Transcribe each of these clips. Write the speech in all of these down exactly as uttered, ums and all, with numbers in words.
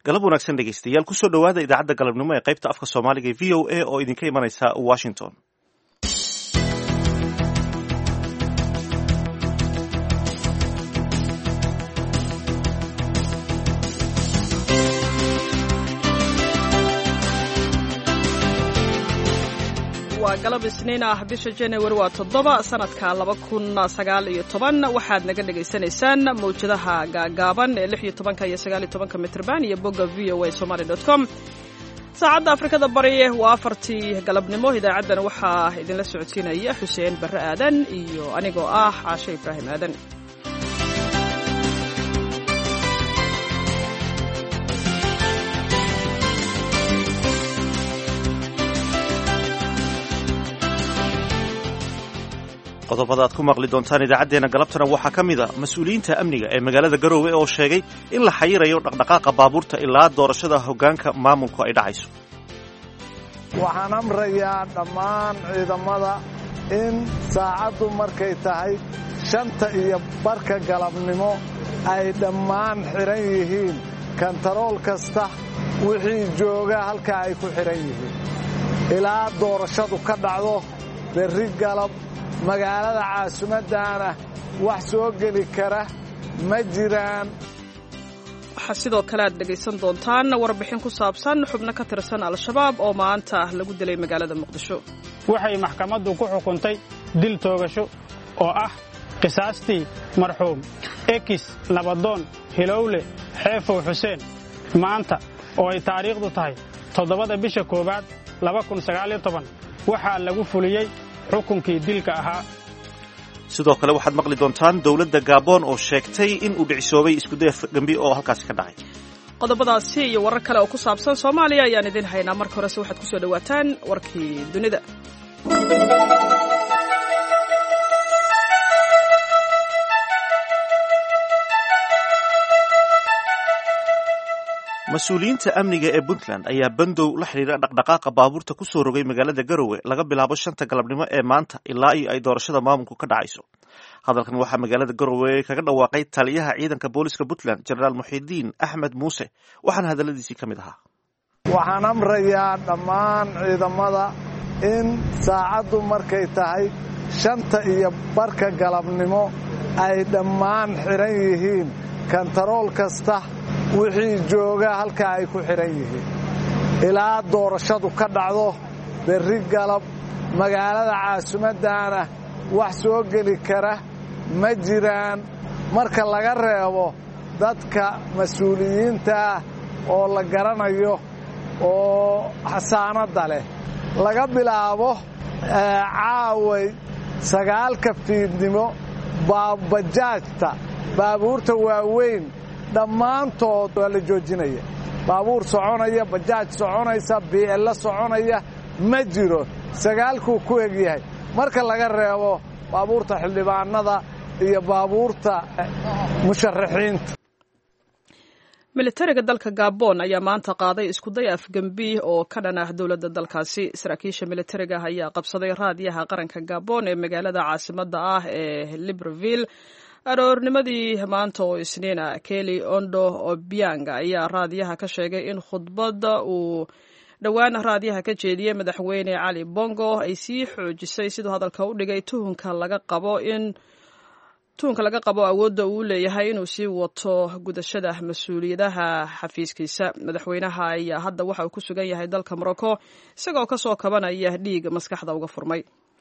galab wanaagsan dhegaystayaal kusoo dhowaada idaacadda galabnimo ee qaybta afka soomaaliga ee v o a oo idinka imanaysa washington. waa galab isniin ah bisha January waa toddoba sanadka laba kun sagaal iyo toban waxaad naga dhageysanaysaan mawjadaha gaagaaban ee lix iyo tobanka iyo sagaal iyo tobanka mitirban iyo bogga v o a somali dot com. saacadda Afrikada Bari waa afartii galabnimo. idaacadan waxaa idinla socodsiinaya Xuseen Barre Aadan iyo anigoo ah Caashe Ibraahim Aadan. qodobada aad ku maqli doontaan idaacadeena galabtana waxaa ka mid a mas-uuliyiinta amniga ee magaalada Garowe oo sheegay in la xayirayo dhaqdhaqaaqa baabuurta ilaa doorashada hoggaanka maamulku ay dhacayso. waxaan amrayaa dhammaan ciidamada in saacaddu markay tahay shanta iyo barka galabnimo ay dhammaan xiran yihiin kantarool kasta wixii jooga halka ay ku xiran yihiin ilaa doorashadu ka dhacdo berri galab. magaalada caasimaddaana wax soo geli kara ma jiraan. waxaa sidoo kale aad dhegaysan doontaan warbixin ku saabsan xubno ka tirsan al-shabaab oo maanta lagu dilay magaalada muqdisho. waxay maxkamaddu ku xukuntay dil toogasho oo ah qisaastii marxuum ekis nabadoon hilowle xeefow xuseen maanta oo ay taariikhdu tahay toddobada bisha koowaad laba kun sagaal iyo toban waxaa lagu fuliyey xukunkii dilka ahaa. sidoo kale waxaad maqli doontaan dowladda Gabon oo sheegtay in uu dhicisoobay isku day dambi oo halkaasi ka dhacay. qodobadaasi iyo warar kale oo ku saabsan Soomaaliya ayaan idin haynaa. marka hore waxaad ku soo dhawaataan warkii dunida. mas-uuliyiinta amniga ee Puntland ayaa bandow la xiriira dhaqdhaqaaqa baabuurta ku soo rogay magaalada Garowe laga bilaabo shanta galabnimo ee maanta ilaa iyo ay doorashada maamulku ka dhacayso. hadalkan waxaa magaalada Garowe kaga dhawaaqay taliyaha ciidanka booliska Puntland Generaal Muxidiin Axmed Muuse waxaana hadaladiisii ka mid ahaa. waxaan amrayaa dhammaan ciidamada in saacaddu markay tahay shanta iyo barka galabnimo ay dhammaan xiran yihiin kantarool kasta wixii jooga halka ay ku xiran yihiin ilaa doorashadu ka dhacdo berri galab. magaalada caasimaddaana wax soo geli kara ma jiraan marka laga reebo dadka mas-uuliyiinta ah oo la garanayo oo xasaanadda leh. laga bilaabo caaway sagaalka fiidnimo baabajaajta baabuurta waaweyn dhammaantood waa la joojinaya. baabuur soconaya bajaaj soconaysa bi'el soconaya ma jiro. sagaalkuu ku eg yahay marka laga reebo baabuurta xildhibaanada iyo baabuurta musharaxiinta. militariga dalka Gabon ayaa maanta qaaday isku day afgambi oo ka dhan ah dowladda dalkaasi. saraakiisha militariga ayaa qabsaday raadiyaha qaranka Gabon ee magaalada caasimadda ah ee Libreville aroornimadii maanta oo isniin ah. Kelly Ondo Obiang ayaa raadiyaha ka sheegay in khudbadda uu dhowaan raadiyaha ka jeediyey madaxweyne Cali Bongo ay sii xoojisay sidoo hadalka u dhigay tuhunka laga qabo in tuhunka laga qabo awoodda uu leeyahay inuu sii wato gudashada mas-uuliyadaha xafiiskiisa. madaxweynaha ayaa hadda waxa uu ku sugan yahay dalka Morocco isagoo ka soo kabanaya dhiig maskaxda uga furmay.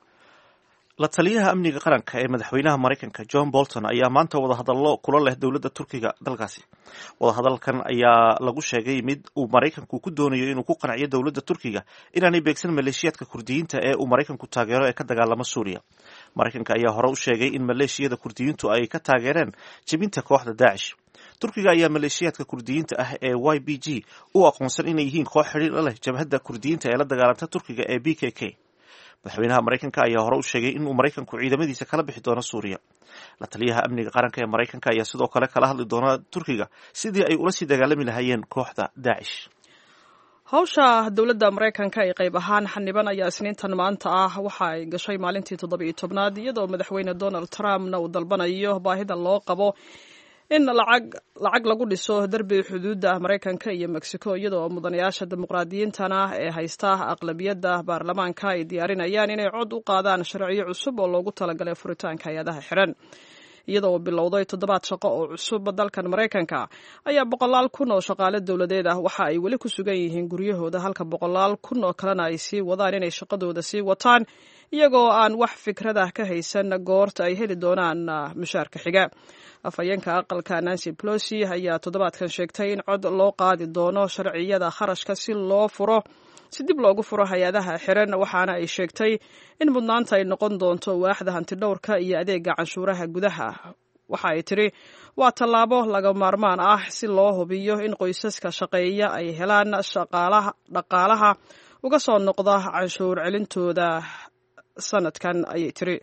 la taliyaha amniga qaranka ee madaxweynaha Mareykanka John Bolton ayaa maanta wadahadallo kula leh dowladda Turkiga dalkaasi. wadahadalkan ayaa lagu sheegay mid uu Mareykanku ku doonayo inuu ku qanciyo dowladda Turkiga inaanay beegsan maleeshiyaadka Kurdiyiinta ee uu Mareykanku taageero ee ka dagaalama Suuriya. Mareykanka ayaa hore u sheegay in maleeshiyada Kurdiyiintu ay ka taageereen jebinta kooxda Daesh. Turkiga ayaa maleeshiyaadka Kurdiyiinta ah ee Y P G u aqoonsan inay yihiin koox xiriir la leh jabhadda Kurdiyiinta ee la dagaalanta Turkiga ee B K K. madaxweynaha Mareykanka ayaa hore u sheegay in uu Mareykanku ciidamadiisa kala bixi doono Suuriya. la taliyaha amniga qaranka ee Mareykanka ayaa sidoo kale kala hadli doona Turkiga sidii ay ula sii dagaalami lahaayeen kooxda Daesh. hawsha dowladda Mareykanka ay qayb ahaan xaniban ayaa isniintan maanta ah waxa ay gashay maalintii toddoba iyo tobnaad iyadoo madaxweyne Donald Trumpna uu dalbanayo baahida loo qabo in lacag lacag lagu dhiso derbi xuduudda maraykanka iyo mexico iyadoo mudanayaasha dimuqraadiyiintana ee haysta aqlabiyadda baarlamaanka ay diyaarinayaan inay cod u qaadaan sharciyo cusub oo loogu talagalay furitaanka hay-adaha xiran iyadoo bilowday toddobaad shaqo oo cusub dalkan maraykanka ayaa boqolaal kun oo shaqaale dowladeed ah waxa ay weli ku sugan yihiin guryahooda halka boqolaal kun oo kalena ay sii wadaan inay shaqadooda sii wataan iyagoo aan wax fikradah ka haysan goorta ay heli doonaan mushaarka xiga afhayeenka aqalka Nancy Pelosi ayaa toddobaadkan sheegtay in cod loo qaadi doono sharciyada kharashka si loo furo si dib loogu furo hay-adaha xiran waxaana ay sheegtay in mudnaanta ay noqon doonto waaxda hantidhowrka iyo adeega canshuuraha gudaha waxa ay tiri waa tallaabo laga maarmaan ah si loo hubiyo in qoysaska shaqeeya ay helaan shaqaalaha dhaqaalaha uga soo noqda canshuur celintooda sanadkan ayay tiri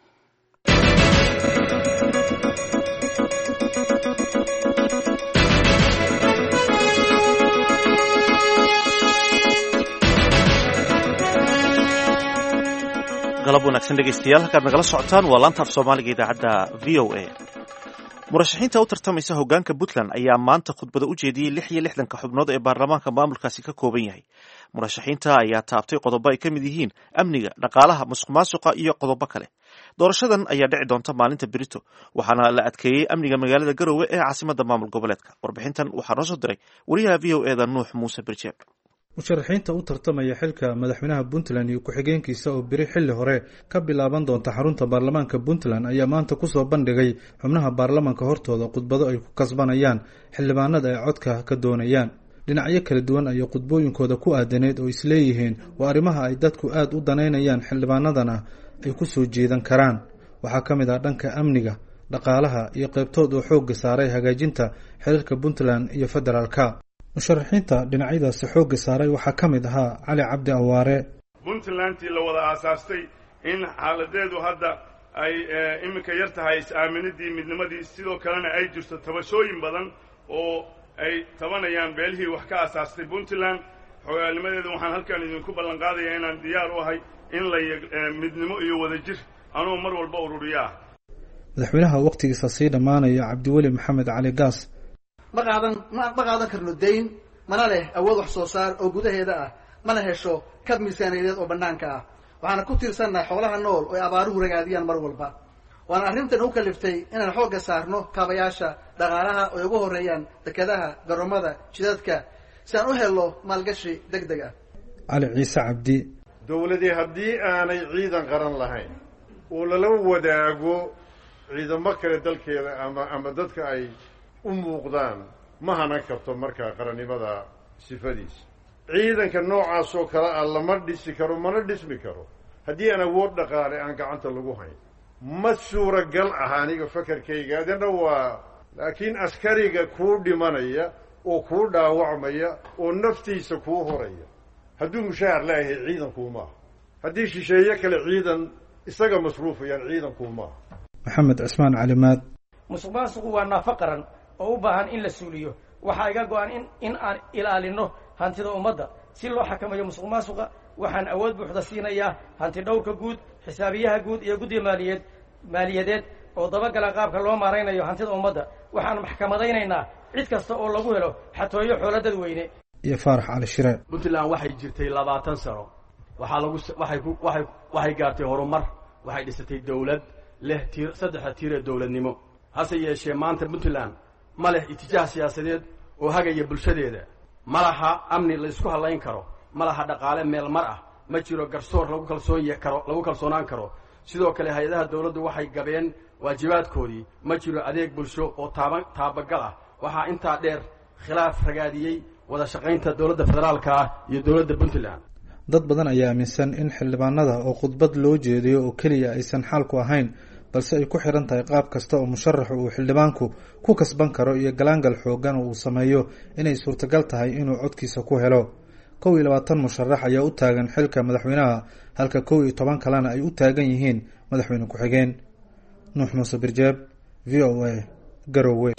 galab wanaagsan dhegaystayaal halkaad nagala socotaan waa laanta af soomaaliga idaacadda v o a murashaxiinta u tartamaysa hoggaanka puntland ayaa maanta khudbada u jeediyey lix iyo lixdanka xubnood ee baarlamaanka maamulkaasi ka kooban yahay murashaxiinta ayaa taabtay qodobo ay ka mid yihiin amniga dhaqaalaha musuq maasuqa iyo qodobo kale doorashadan ayaa dhici doonta maalinta berito waxaana la adkeeyey amniga magaalada garowe ee caasimadda maamul goboleedka warbixintan waxaa noo soo diray wariyaha v o eda nuux muuse birjeeb musharaxiinta u tartamaya xilka madaxweynaha puntland iyo ku-xigeenkiisa oo beri xilli hore ka bilaaban doonta xarunta baarlamaanka puntland ayaa maanta kusoo bandhigay xubnaha baarlamaanka hortooda khudbado ay ku kasbanayaan xildhibaanada ay codka ka doonayaan dhinacyo kala duwan ayay khudbooyinkooda ku aadaneed oo isleeyihiin waa arrimaha ay dadku aada u danaynayaan xildhibaanadana ay ku soo jeedan karaan waxaa ka mid ah dhanka amniga dhaqaalaha iyo qaybtood oo xoogga saaray hagaajinta xiriirka puntland iyo federaalka musharaxiinta dhinacyadaasi xoogga saaray waxaa ka mid ahaa cali cabdi awaare puntlandtii la wada aasaastay in xaaladeedu hadda ay iminka yar tahay is-aaminidii midnimadii sidoo kalena ay jirto tabashooyin badan oo ay tabanayaan beelihii wax ka aasaastay puntland xogaalnimadeedu waxaan halkan idinku ballan qaadayaa inaan diyaar u ahay in la midnimo iyo wadajir anuu mar walba ururiyo ah madaxweynaha wakhtigiisa sii dhammaanaya cabdiweli maxamed cali gaas ma qaadan ma ma qaadan karno dayn mana leh awood wax soo saar oo gudaheeda ah mana hesho kab miisaaniyadeed oo bannaanka ah waxaana ku tiirsannahay xoolaha nool oo ay abaaruhu ragaadiyaan mar walba waana arrintan u kaliftay inaan xoogga saarno kaabayaasha dhaqaalaha oo ay ugu horreeyaan dekedaha garoomada jidadka si aan u helno maalgashi deg deg ah cali ciise cabdi dowladii haddii aanay ciidan qaran lahayn oo lala wadaago ciidamo kale dalkeeda ama ama dadka ay u muuqdaan ma hanan karto markaa qarannimada sifadiisa ciidanka noocaas oo kale ah lama dhisi karo mana dhismi karo haddii aan awood dhaqaale aan gacanta lagu hayn ma suuragal ah aniga fakarkayga adina waa laakiin askariga kuu dhimanaya oo kuu dhaawacmaya oo naftiisa kuu horaya hadduu mushaahar leeyahay ciidankuumaaha haddii shisheeye kale ciidan isaga masruufayaan ciidankuumaaha maxamed cismaan calimaad musuq maasuqu waa naafo qaran oo u baahan in la suuliyo waxaa iga go-an in in aan ilaalino hantida ummadda si loo xakamayo musuq maasuqa waxaan awood buuxda siinayaa hanti dhowrka guud xisaabiyaha guud iyo guddiga maaliyeed maaliyadeed oo dabagala qaabka loo maaraynayo hantida ummadda waxaan maxkamadaynaynaa cid kasta oo lagu helo xatooyo xoolo dadweyne iyo faarax cali shire puntland waxay jirtay labaatan sano waxaa lagu waxay ku waxay waxay gaartay horumar waxay dhisatay dawlad leh tiir saddexda tiir ee dawladnimo hase yeeshee maanta puntland ma leh itijaah siyaasadeed oo hagaya bulshadeeda ma laha amni la isku halayn karo ma laha dhaqaale meel mar ah ma jiro garsoor lagu kalsoon karo lagu kalsoonaan karo sidoo kale hay-adaha dawladdu waxay gabeen waajibaadkoodii ma jiro adeeg bulsho oo taaba taabagal ah waxaa intaa dheer khilaaf ragaadiyey wada shaqaynta dowladda federaalka ah iyo dowladda puntland dad badan ayaa aaminsan in xildhibaanada oo khudbad loo jeediyo oo keliya aysan xaalku ahayn balse ay ku xiran tahay qaab kasta oo musharaxu uu xildhibaanku ku kasban karo iyo galaangal xoogan oo uu sameeyo inay suurtagal tahay inuu codkiisa ku helo kow iyo labaatan musharax ayaa u taagan xilka madaxweynaha halka kow iyo toban kalena ay u taagan yihiin madaxweyne ku-xigeen nuux muuse birjeeb v o a garowe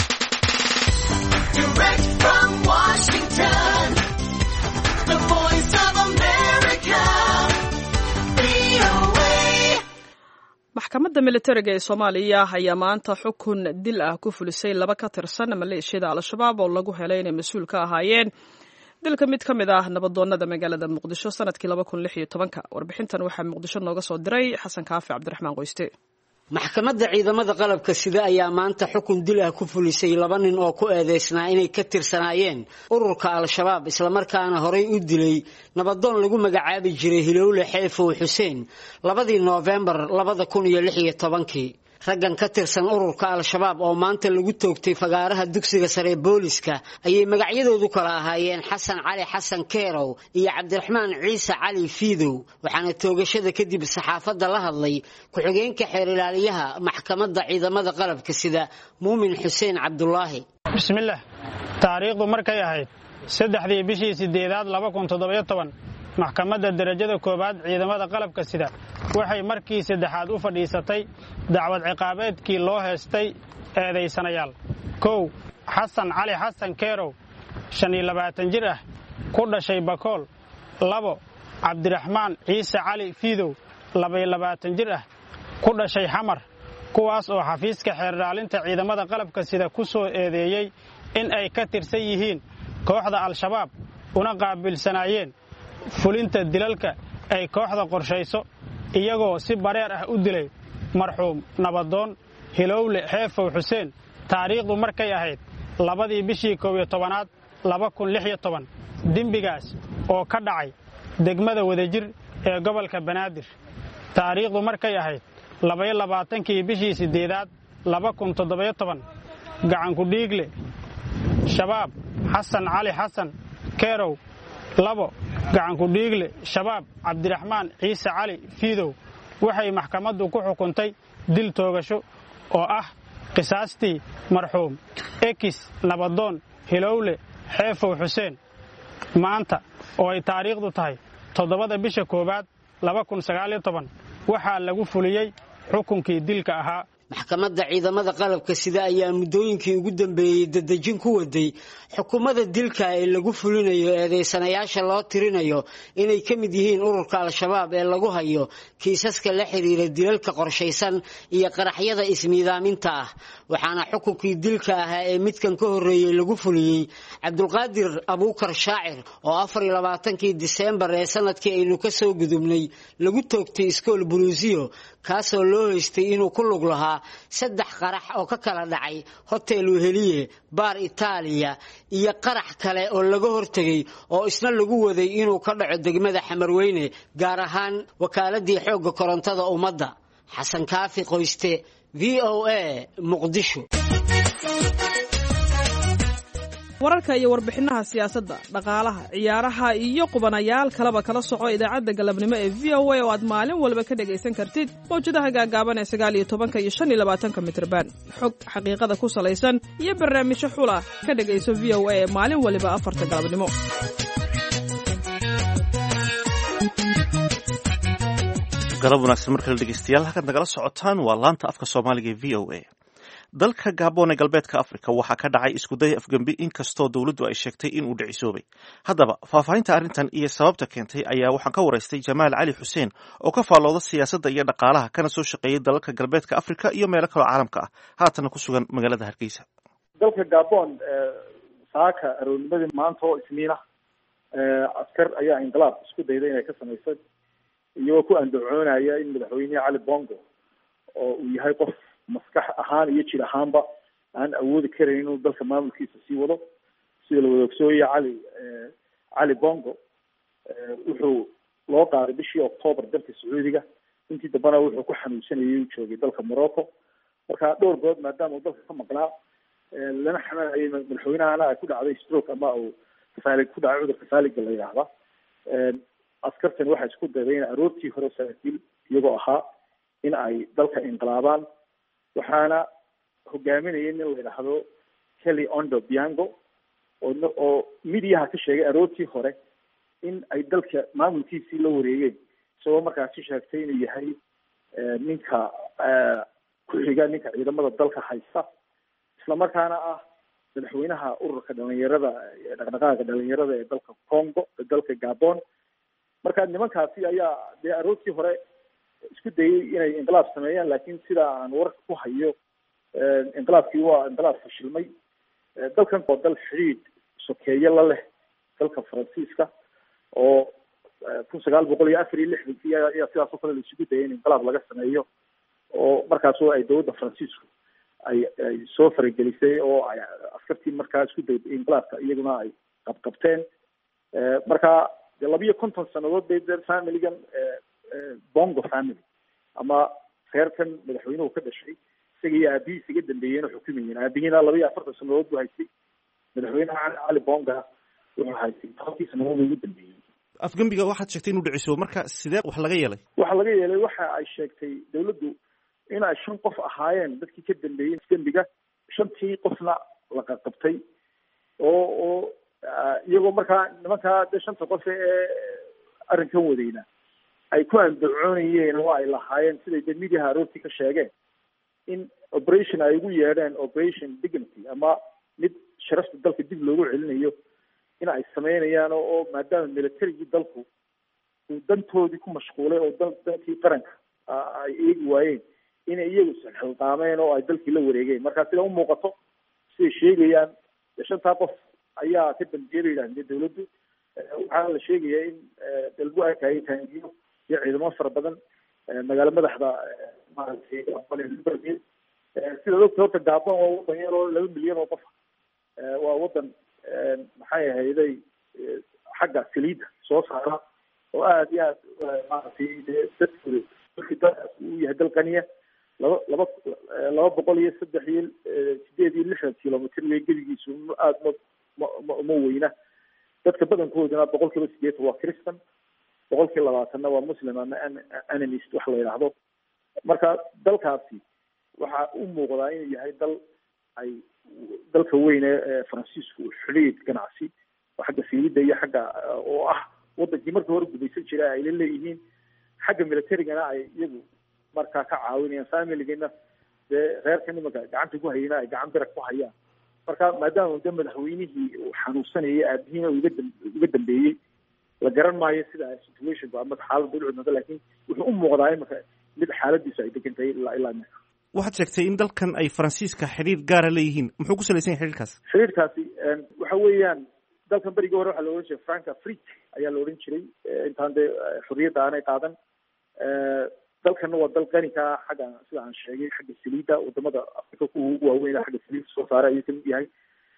maxkamadda maxkamadda militariga ee Soomaaliya ayaa maanta xukun dil ah ku fulisay laba ka tirsan maleeshiyada Al-Shabaab oo lagu helay inay mas'uul ka ahaayeen dilka mid ka mid ah nabadoonnada magaalada Muqdisho sanadkii laba kun lix iyo toban. Warbixintan waxaa Muqdisho nooga soo diray Xasan Kaafi Cabdiraxmaan Qoyste. maxkamadda ciidamada qalabka sida ayaa maanta xukun dil ah ku fulisay laba nin oo ku eedeysnaa inay ka tirsanaayeen ururka Al-Shabaab isla markaana horay u dilay nabadoon lagu magacaabi jiray Hilowle Xeefow Xuseen labadii November laba kun iyo lix iyo toban. raggan ka tirsan ururka Al-Shabaab oo maanta lagu toogtay fagaaraha dugsiga sare booliska ayay magacyadoodu kala ahaayeen Xasan Cali Xasan Keerow iyo Cabdiraxmaan Ciise Cali Fiidow. waxaana toogashada kadib saxaafadda la hadlay ku-xigeenka xeer ilaaliyaha maxkamadda ciidamada qalabka sida Muumin Xuseen Cabdullaahi. bismillaah taariikhdu markay ahayd saddexdii bishii sideedaad laba kun toddoba iyo toban maxkamadda darajada koobaad ciidamada qalabka sida waxay markii saddexaad u fadhiisatay dacwad ciqaabeedkii loo heestay eedeysanayaal. kow xasan cali xasan keerow shan iyo labaatan jir ah ku dhashay Bakool. labo cabdiraxmaan ciise cali fiidow laba iyo labaatan jir ah ku dhashay Xamar, kuwaas oo xafiiska xeer ilaalinta ciidamada qalabka sida ku soo eedeeyay in ay ka tirsan yihiin kooxda Al-Shabaab una qaabilsanaayeen fulinta dilalka ay kooxda qorshayso iyagoo si bareer ah u dilay marxuum nabadoon Hilowle Xeefow Xuseen taariikhdu markay ahayd labadii bishii kow iyo tobanaad laba kun lix iyo toban. dembigaas oo ka dhacay degmada Wadajir ee gobolka Banaadir taariikhdu markay ahayd laba iyo labaatankii bishii sideedaad laba kun toddoba iyo toban. gacan ku dhiigle Shabaab Xasan Cali Xasan Keerow. labo gacan ku dhiigle Shabaab Cabdiraxmaan Ciise Cali Fiidow. waxay maxkamaddu ku xukuntay dil toogasho oo ah qisaastii marxuum Ekis nabadoon Hilowle Xeefow Xuseen maanta oo ay taariikhdu tahay toddobada bisha koobaad laba kun sagaal iyo toban. waxaa lagu fuliyay xukunkii dilka ahaa. maxkamadda ciidamada qalabka sida ayaa muddooyinkii ugu dambeeyay dadajin ku waday xukuumada dilka ee lagu fulinayo eedeysanayaasha loo tirinayo inay ka mid yihiin ururka Al-Shabaab ee lagu hayo kiisaska la xiriira dilalka qorshaysan iyo qaraxyada ismiidaaminta ah. waxaana xukunkii dilka ahaa ee midkan ka horeeyay lagu fuliyay Cabdulqaadir Abuukar Shaacir oo afar iyo labaatankii December ee sanadkii aynu ka soo gudubnay lagu toogtay iskool Buluusiyo kaasoo loo haystay inuu ku lug lahaa saddex qarax oo ka kala dhacay Hotel Weheliye Bar Italia iyo qarax kale oo laga hortagay oo isna lagu waday inuu ka dhaco degmada Xamarweyne gaar ahaan wakaaladii xoogga korontada ummadda. Xasan Kaafi Qoyste V O A Muqdisho. wararka iyo warbixinaha siyaasadda, dhaqaalaha, ciyaaraha iyo qubanayaal kaleba kala soco idaacadda galabnimo ee V O A oo aad maalin walba ka dhagaysan kartid mawjadaha gaagaaban ee sagaal iyo tobanka iyo shan iyo labaatanka mitirban. xog xaqiiqada ku salaysan iyo barnaamijyo xula ka dhagayso V O A ee maalin waliba afarta galabnimo. galab wanaagsan markale dhegeystayaal halkaad nagala socotaan waa laanta afka Soomaaliga ee V O A. dalka Gabon ee galbeedka Afrika waxaa ka dhacay isku day afgambi inkastoo dawladdu ay sheegtay in uu dhicisoobay. haddaba faahfaahinta arrintan iyo sababta keentay ayaa waxaan ka waraystay Jamaal Cali Xuseen oo ka faalooda siyaasadda iyo dhaqaalaha kana soo shaqeeyay dalalka galbeedka Afrika iyo meelo kale oo caalamka ah haatana ku sugan magaalada Hargeysa. dalka Gabon saaka aroornimadii maanta oo isniina askar ayaa inqilaab isku dayday inay ka sameeyaan iyagoo ku andacoonaya in madaxweynaha Cali Bongo oo uu yahay qof maskax ahaan iyo jir ahaanba aan awoodi karin inuu dalka maamulkiisa sii wado sida la wada ogsoonaya Cali Cali Bongo wuxuu loo qaaday bishii October dalka Sacuudiga intii dambana wuxuu ku xanuunsanayay uu joogay dalka Morocco marka dhowr good maadaama uu dalka ka maqnaa lana xanaanayay madaxweynahana ay ku dhacday stroke ama uu faalig ku dhacay cudurka faaliga la yiraahdo askartan waxay isku dayeen aroortii hore saraakiil iyagoo ahaa in ay dalka inqilaabaan waxaana hogaaminayay nin la yidhaahdo Kelly Ondo Biango oo oo midiyaha ka sheegay aroortii hore in ay dalka maamulkiisii la wareegeen isagoo markaasi sheegtay inuu yahay ninka ku xiga ninka ciidamada dalka haysta isla markaana ah madaxweynaha ururka dhalinyarada dhaqdhaqaaqa dhalinyarada ee dalka Congo dalka Gabon marka nimankaasi ayaa dee aroortii hore isku dayay inay inqilaab sameeyaan, laakiin sida aan warka ku hayo inqilaabkii waa inqilaab fashilmay. dalkan oo dal xidhiidh sokeeye la leh dalka Faransiiska oo kun sagaal boqol iyo afar iyo lixdankii ayaa sidaas oo kale la isugu dayay in inqilaab laga sameeyo, oo markaas oo ay dowladda Faransiisku ay ay soo faragelisay oo ay askartii markaa isku dayday inqilaabka iyaguna ay qabqabteen. marka labiyo konton sanadood bay familigan Bongo family ama reerkan madaxweynuhu ka dhashay isaga iyo aabihiis iga dambeeyeen oo xukumayeen. aabihiina laba iyo afartan sanadood buu haystay, madaxweynaha Cali Bongo wuxuu haystay tobankii sanadood ugu dambeeyey. afgembiga waxaad sheegtay inuu dhiciso, marka sidee wax laga yeelay? waxa laga yeelay waxa ay sheegtay dawladdu in ay shan qof ahaayeen dadkii ka dambeeyey afgembiga, shantii qofna la qabtay oo oo iyagoo markaa nimankaa de shanta qof ee arrinkan wadayna ay ku andacoonayeen oo ay lahaayeen siday de midiyaha aroortii ka sheegeen in operation ay ugu yeedheen operation dignity ama mid sharafta dalka dib loogu celinayo in ay sameynayaan oo maadaama militarigii dalku uu dantoodii ku mashquulay oo dal dalkii qaranka ay eegi waayeen inay iyagu isxilqaameen oo ay dalkii la wareegeen. marka sida u muuqato siday sheegayaan shantaa qof ayaa ka dambeeyay bay yidhahdeen dawladdu. waxaa la sheegayaa in lagu arkayay taangiyo iyo ciidamo fara badan magaalo madaxda maaragtay sida ogta horta Gabon waa wadan yar oo laba milyan oo qof waa wadan maxay ahayday xagga saliidda soo saara oo aada iyo aad maaragtay dadka uu yahay dal qaniya. laba laba laba boqol iyo saddex iyo sideed iyo lixdan kilomitr way geligiisu aada ma ma ma weyna. dadka badankooduna boqol kiiba sideetan waa Christian, boqol kiiba labaatanna waa Muslim ama animist wax la yidhaahdo. marka dalkaasi waxa u muuqdaa inuu yahay dal ay dalka weyn ee Faransiisku xidhiidh ganacsi oo xagga saliidda iyo xagga oo ah wadankii markii hore gumaysan jiray ay leeyihiin, xagga militarigana ay iyagu markaa ka caawinayaan. familigana dee reerka nimanka gacanta ku hayana ay gacan bira ku hayaan. marka maadaama de madaxweynihii uu xanuunsanayay aabihiina uga uga dambeeyey, la garan maayo sida situation ama xaaladda u cudnada, laakiin wuxuu u muuqdaa imaka mid xaaladiisu ay degan tahay ilaa ilaa marka. waxaad sheegtay in dalkan ay Faransiiska xiriir gaara leeyihiin, muxuu ku salaysan yahay xiriirkaas? xiriirkaasi waxa weeyaan dalkan berigii hore waxaa la odhan jiray Franca Afrique ayaa la odhan jiray intaan dee xorriyadda aanay qaadan. dalkana waa dal qani ka ah xagga sida aan sheegay xagga saliidda, wadamada Afrika kuwa ugu waaweyn xagga saliidda soo saara ayuu kamid yahay.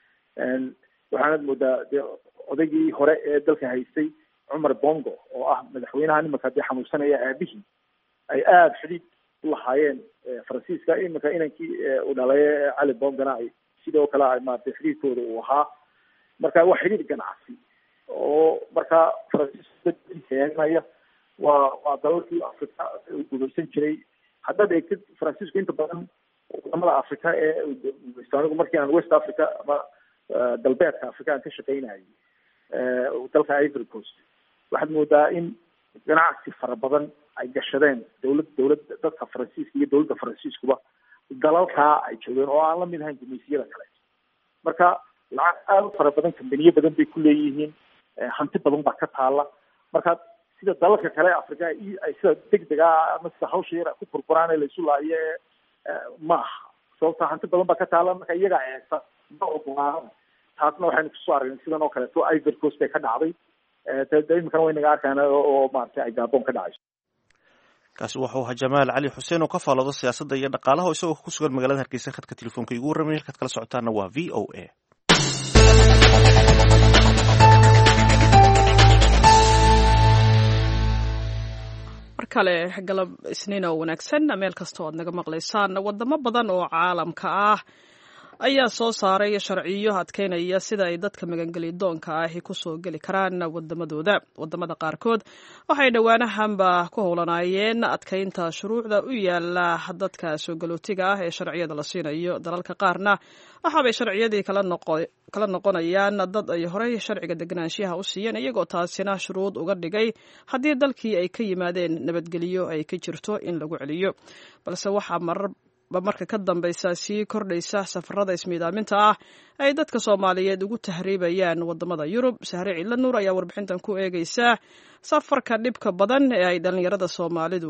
waxaanad moodaa dee odaygii hore ee dalka haystay Cumar Bongo oo ah madaxweynaha nimanka dee xanuunsanaya aabihii ay aada xidhiidh ulahaayeen Faransiiska. iminka inankii u dhalay Cali Bongona ay sidoo kale ay maaragtay xidhiidhkooda uu ahaa. marka waa xidhiidh ganacsi oo marka Faransiiska dadkiisa waa waa dalalkii Afrika uu gumaysan jiray. haddaad eegtid Faransiisku inta badan wadamada Afrika ee anigu markii aan West Africa ama galbeedka Afrika aan ka shaqaynayay dalka Ivory Coast, waxaad moodaa in ganacsi fara badan ay gashadeen dawlad dawlad dadka Faransiiska iyo dawladda Faransiiskuba dalalkaa ay joogeen oo aan la mid ahayn gumaysiyada kale. marka lacag aada u fara badan kambaniyo badan bay ku leeyihiin, hanti badan baa ka taala. marka sida dalalka kale Afrika ay sida degdega ama sida hawsha yar ku burburaan la isu laaye ma aha, sababta hanti badan baa ka taala. marka iyaga eegta ma ogolaan. taasna waxaynu kusoo aragnay sidan oo kaleeto Ivory Coast bay ka dhacday, imikana way naga arkaan oo maaragtay ay Gabon ka dhacayso. kaasi wuxuu ahaa Jamaal Cali Xuseen oo ka faallooda siyaasadda iyo dhaqaalaha isagoo ku sugan magaalada Hargeysa. khadka telefoonka igu warramay, halkaad kala socotaana waa V O A. kale galab isniin oo wanaagsan meel kasta oo aad naga maqlaysaan. wadamo badan oo caalamka ah ayaa soo saaray sharciyo adkeynaya sida ay dadka magangeli doonka ahi ku soo geli karaan wadamadooda. wadamada qaarkood waxay dhowaanahanba ku howlanaayeen adkeynta shuruucda u yaala dadka soo galootiga ah ee sharciyada la siinayo. dalalka qaarna waxaabay sharciyadii kala noqo kala noqonayaan dad ay horey sharciga deganaanshiyaha u siiyeen, iyagoo taasina shuruud uga dhigay haddii dalkii ay ka yimaadeen nabadgelyo ay ka jirto in lagu celiyo. balse waxaa marar marka ka dambaysa sii kordhaysa safarada ismiidaaminta ah ay dadka Soomaaliyeed ugu tahriibayaan wadamada Yurub. Sahre Ciidla Nuur ayaa warbixintan ku eegaysa safarka dhibka badan ee ay dhalinyarada Soomaalidu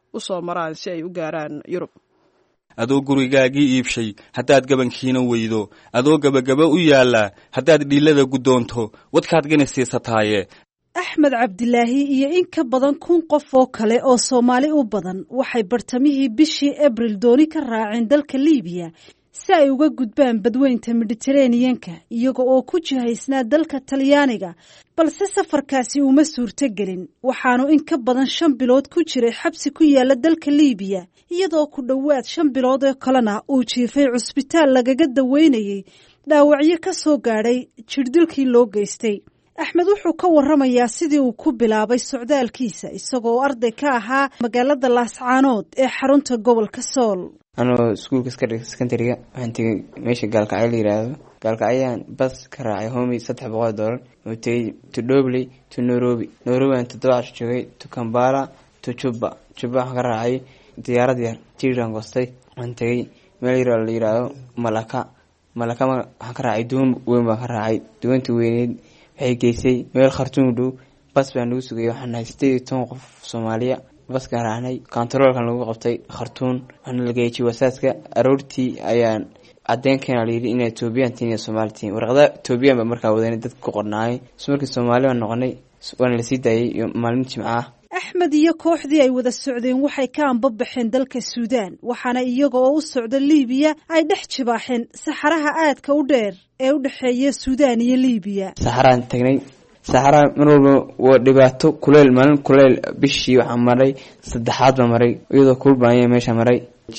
u soo maraan si ay u gaaraan yurub adoo gurigaagii iibshay haddaad gabankiina weydo adoo gabagaba u yaallaa haddaad dhiilada guddoonto wadkaad gani siisataaye axmed cabdilaahi iyo in ka badan kun qof oo kale oo soomaali u badan waxay bartamihii bishii abril dooni ka raaceen dalka liibiya si ay uga gudbaan badweynta mediteraneanka iyaga oo ku jihaysnaa dalka talyaaniga balse safarkaasi uma suurtogelin waxaanu in ka badan shan bilood ku jiray xabsi ku yaala dalka liibiya iyadoo ku dhowaad shan bilood oo kalena uu jiifay cusbitaal lagaga daweynayay dhaawacyo ka soo gaadhay jirdilkii loo geystay axmed wuxuu ka warramayaa sidii uu ku bilaabay socdaalkiisa isagoo arday ka ahaa magaalada laascaanood ee xarunta gobolka sool anoo iskuulka secondariga waxaan tegay meesha gaalkacyo la yidhaahdo gaalkacyaan bas ka raacay homi saddex boqol dollar oo tegay to dobley to nairobi nairobi aan toddoba casho joogay to kambala to juba juba waxaan ka raacay diyaarad yar tiiraan goostay waxaan tegay meel yar la yidhaahdo malaka malaka waxaan ka raacay duwan weyn baan ka raacay duwanta weyneed waxay geysay meel khartuum dhow bas baan nagu sugay waxaan nahay sideed iyo toban qof soomaaliya baskaan raacnay kontaroolkan lagu qabtay khartuum waxaana la geeyay wasaaska aroortii ayaan caddeynkeena la yidhi inay etoobiyaan tihiin iyo soomaali tihiin warqada etoobiyaan baa markaa wadanay dadka ku qornaayay markii soomaali baan noqonay waana lasii daayay iyo maalmin jimca ah axmed iyo kooxdii ay wada socdeen waxay ka anbabaxeen dalka suudaan waxaana iyaga oo u socda liibiya ay dhex jibaaxeen saxaraha aadka u dheer ee u dhexeeya suudaan iyo liibiya saxaraan tagnay saxara mar walba waa dhibaato kuleyl maalin kuleyl bishii waxaan maray saddexaad baan maray iyadoo kulbaanya meesha maray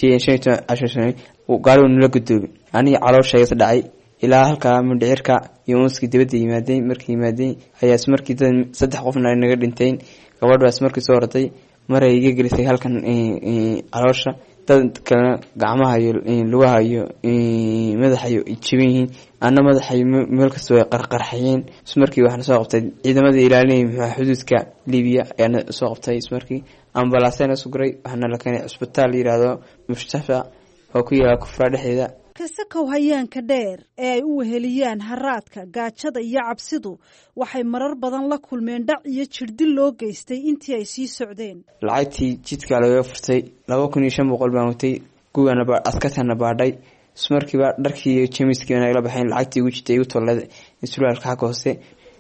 gaari nala gudoobi aniga calooshaygas dhacay ilaa halkaa mindhicirka iyo unskii dibadda yimaadeen markii yimaadeen ayaas markii dad saddex qofna naga dhinteen gabadhaas markii soo orday maray iga gelisay halkan caloosha dad kalena gacmaha iyo lugaha iyo madaxa iyo jiban yihiin ana madaxa meel kasta way qarqarxayeen ismarkii waxaan soo qabtay ciidamadii ilaalinayay muxuu xuduudka liibiya ayaan soo qabtay ismarkii ambalaasana sugray waxaana la keenay cusbitaal yiraahdo mustafa oo ku yaala kufra dhexdeeda kasakow hayaanka dheer ee ay u weheliyaan haraadka gaajada iyo cabsidu waxay marar badan la kulmeen dhac iyo jirdil loo geystay intii ay sii socdeen lacagtii jidka laga furtay laba kun iyo shan boqol baan watay gugana ba askartana baadhay ismarkiiba dharkii iyo jemiskii nagala baxeen lacagtii ugu jirtay igu tollad isbitaalka xagga hoose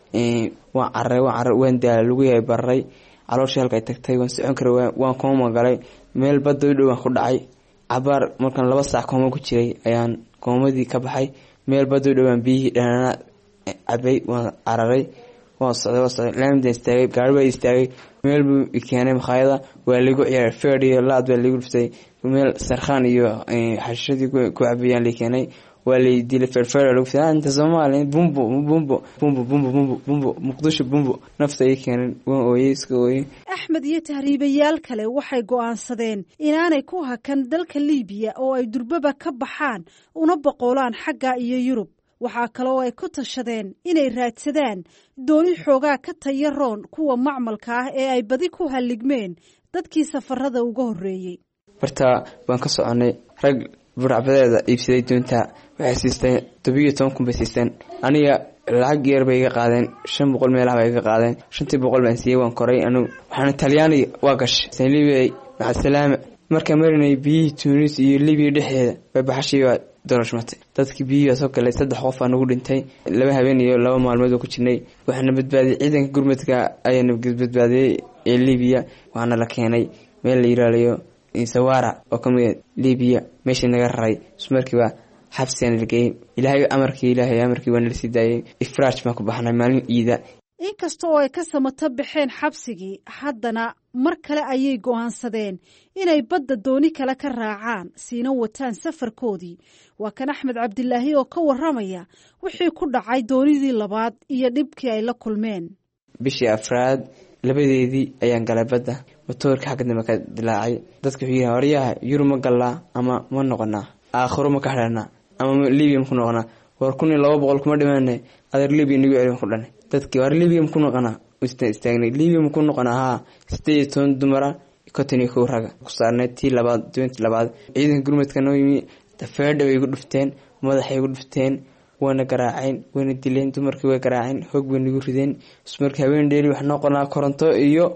waan carray waan carray waan daala lagu yahay baray calooshii halka ay tagtay waan socon karay waan kooma galay meel badda u dhow waan ku dhacay cabaar markaan laba saac kooma ku jiray ayaan koomadii ka baxay meel badda u dhowaan biyihii dhanana cabay waan cararay waan socday waan socday laamida istaagay gaari baa istaagay meel buu ikeenay makhaayada waa ligu ciyaaray feer iyo laad baa ligu dhuftay meel sarkhaan iyo xashadii ku cabayaan la keenay waa la dilay feer lagu fidaa inta Soomaaliya bumbo bumbo bumbo bumbo bumbo bumbo muqdisho bumbo nafta ay keenay waan ooyay iska ooyay axmed iyo tahriibayaal kale waxay go'aansadeen inaanay ku hakan dalka Liibiya oo ay durbaba ka baxaan una boqolaan xagga iyo Yurub waxaa kale oo ay ku tashadeen inay raadsadaan dooni xoogaa ka tayaroon kuwa macmalka ah ee ay badi ku haligmeen dadkii safarada uga horeeyay barta waan ka soconay rag burcabadeeda iibsaday doonta waxay siisteen toban iyo toban kun bay siisteen aniga lacag yar bay iga qaadeen shan boqol meelaha bay iga qaadeen shantii boqol baan siiyey waan koray anu waxaan talyaani waa gashay Liibiya maca salaama marka marinay biyihii Tunis iyo Liibiya dhexdeeda bay baxashay waa doorashmatay dadkii biyihii soo galay saddex qof aan ugu dhintay laba habeen iyo laba maalmood ku jirnay waxaana badbaadiyay ciidanka gurmadka ayana badbaadiyay ee Liibiya waxaana la keenay meel la yiraahdo Sawara oo kamid Liibiya meeshii naga raray ismarkii waa xabsiyan lagay ilaahay amarkii ilaahay amarkii waan la sidaayay ifraaj ma ku baxnay maalin iida inkasta oo ay ka samato baxeen xabsigii haddana mar kale ayay go'aansadeen inay badda dooni kale ka raacaan siina wataan safarkoodii waa kan Axmed Cabdilaahi oo ka waramaya wixii ku dhacay doonidii labaad iyo dhibkii ay la kulmeen bishii afraad labadeedii ayaan galay badda motorka xagga dambe ka dilaacay dadku waxay yiraahdeen wariyaha Yurub ma galaa ama ma noqonaa aakhiro ma ka xirnaa ama Liibiya ku noqonaa war kun iyo laba boqol kuma dhimaanay adeer Liibiya nigu celin ku dhanay dadkii war Liibiya ku noqonaa istaagnay Liibiya ku noqonaa ha sideed iyo toban dumara konton iyo kow raga ku saarnay tii labaad doontii labaad ciidanka gurmadka noo yimi tafeedha way igu dhufteen madaxay igu dhufteen waana garaaceen waana dileen dumarkii way garaaceen hoog way nagu rideen ismarkii habeen dheeri wax noqonaa koronto iyo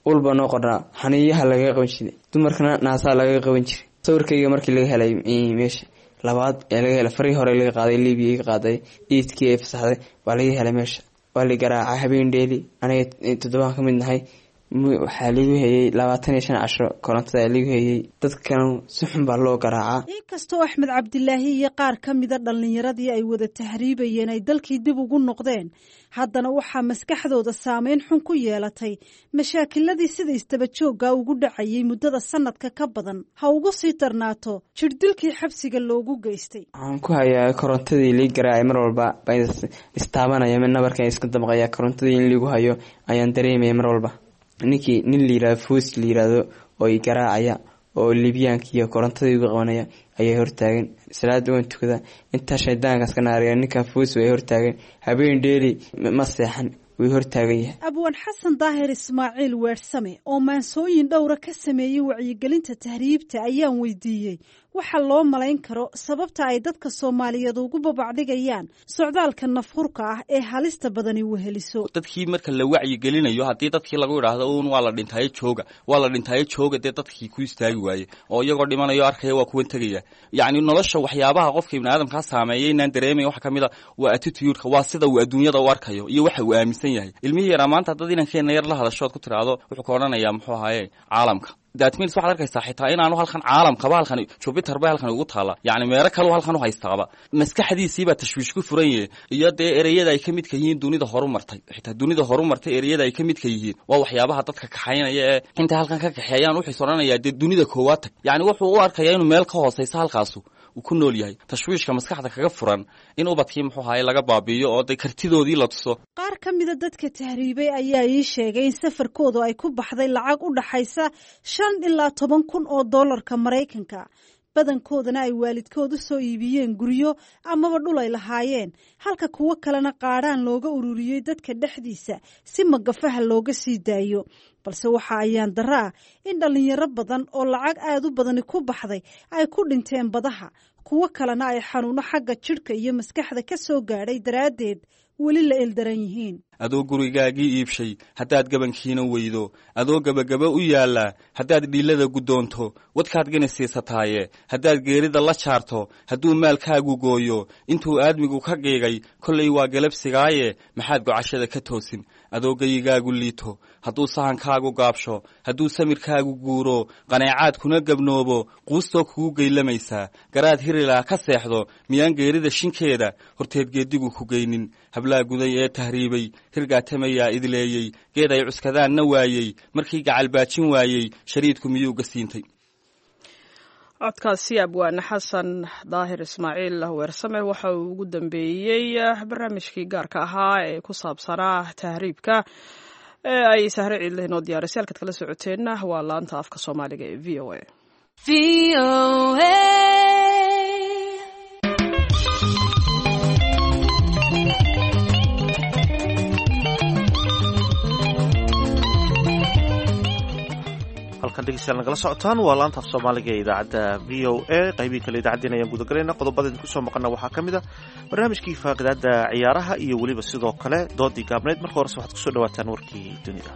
walba noo qornaa xaniiyaha laga qaban jiray dumarkana naasaa laga qaban jiray sawirkayga markii laga helay meesha labaad ee laga helay farii hore laga qaaday Liibiya ka qaaday iidkii ay fasaxday waa laga helay meesha waa la garaacay habeen dheeli aniga toddoba ka mid nahay waxaa lagu hayay labaatan iyo shan cashro korontada lagu hayay dadkan si xun baa loo garaacaa inkastoo Axmed Cabdilaahi iyo qaar ka mid ah dhalinyaradii ay wada tahriibayeen ay dalkii dib ugu noqdeen haddana waxaa maskaxdooda saameyn xun ku yeelatay mashaakiladii sida istaba joogga ugu dhacayay muddada sanadka ka badan ha ugu sii darnaato jirdilkii xabsiga loogu geystay waxaan ku hayaa korontadii la garaacay mar walba baan istaabanaya min nabarkan iska damqaya korontadii in lagu hayo ayaan dareemay mar walba ninkii nin liira fuus liirado oo ay garaacaya oo Liibiyaanka iyo korontadii ugu qabanaya ayay hortaagan salaad oo tukada inta shaydaanka ka naariya ninka fuus way hortaagan habeen dheeri ma seexan way hortaagan yahay abwan xasan daahir ismaaciil weersame oo maansooyin dhowr ka sameeyay wacyigelinta tahriibta ayaan weydiiyay waxa loo malayn karo sababta ay dadka Soomaaliyeed ugu babacdigayaan socdaalka nafhurka ah ee halista badani weheliso dadkii marka la wacyigelinayo hadii dadkii lagu yiraahdo uun waa la dhintay jooga waa la dhintay jooga dadkii ku istaagi waaye oo iyagoo dhimanayo arkaya waa kuwan tagaya yaani nolosha waxyaabaha qofka ibn aadamka saameeyay inaan dareemay waxa kamida waa attitude-ka waa sida uu adduunyada u arkayo iyo waxa uu aaminsan yahay ilmihii yar maanta dad inankeena yar la hadashood ku tiraado wuxuu ka oranayaa muxuu ahaayay caalamka that means waxa arkaysaa xitaa inaanu halkan caalamka halkan Jupiter ba halkan ugu taala yaani meero kale halkan u haystaaba maskaxdiisii ba tashwiish ku furan yahay iyo de ereyada ay kamid ka yihiin dunida horumartay xitaa dunida horumartay ereyada ay kamid ka yihiin waa waxyaabaha dadka ka xaynaya ee inta halkan ka kaxeeyaan wuxuu soranayaa de dunida koowaad yaani wuxuu u arkayaa inuu meel ka hooseysa halkaas uu ku nool yahay tashwiishka maskaxda kaga furan in ubadkii muxuu ahaay laga baabiyo oo de kartidoodii la tuso qaar ka mid ah dadka tahriibay ayaa ii sheegay in safarkoodu ay ku baxday lacag u dhaxaysa shan ilaa toban kun oo dollarka Mareykanka badankoodana ay waalidkood u soo iibiyeen guryo amaba dhul ay lahaayeen halka kuwa kalena qaadhaan looga ururiyay dadka dhexdiisa si magafaha looga sii daayo balse waxa ayaan daraa in dhalinyaro badan oo lacag aad u badan ku baxday ay ku dhinteen badaha kuwa kalena ay xanuuno xagga jirka iyo maskaxda ka soo gaadhay daraadeed wali la ildaran yihiin adoo gurigaagii iibshay haddaad gabankiina weydo adoo gabagaba u yaala haddaad dhiilada gudoonto wadkaad ganasiisataaye haddaad geerida la jaarto hadduu maalkaagu gooyo intuu aadmigu ka qiigay kollay waa galabsigaaye maxaad gocashada ka toosin adoo gayigaagu liito hadduu sahankaagu gaabsho hadduu samirkaagu guuro qaneecaad kuna gabnoobo quustoo kugu geylamaysaa garaad hirilaa ka seexdo miyaan geerida shinkeeda horteed geedigu ku geynin hablaa guday ee tahriibay hirgaatamayaa idleeyey geed ay cuskadaanna waayey markii gacal baajin waayey shariidku miyuu gasiintay codkaasi abwaan xasan daahir ismaaciil weersame waxa uu ugu dambeeyey barnaamijkii gaarka ahaa ee ku saabsanaa tahriibka ee ay sahre ciidle inoo diyaarisay halkaad kala socoteenna waa laanta afka soomaaliga ee v o a v o a halkan dhegeystayaal nagala socotaan waa laanta af soomaaliga ee idaacadda v o a qaybii kale idaacaddeen ayaan gudagelayna qodobada idinku soo maqana waxaa ka mid a barnaamijkii faaqidaada ciyaaraha iyo weliba sidoo kale doodii gaabneyd marka horese waxaad kusoo dhawaataan warkii dunida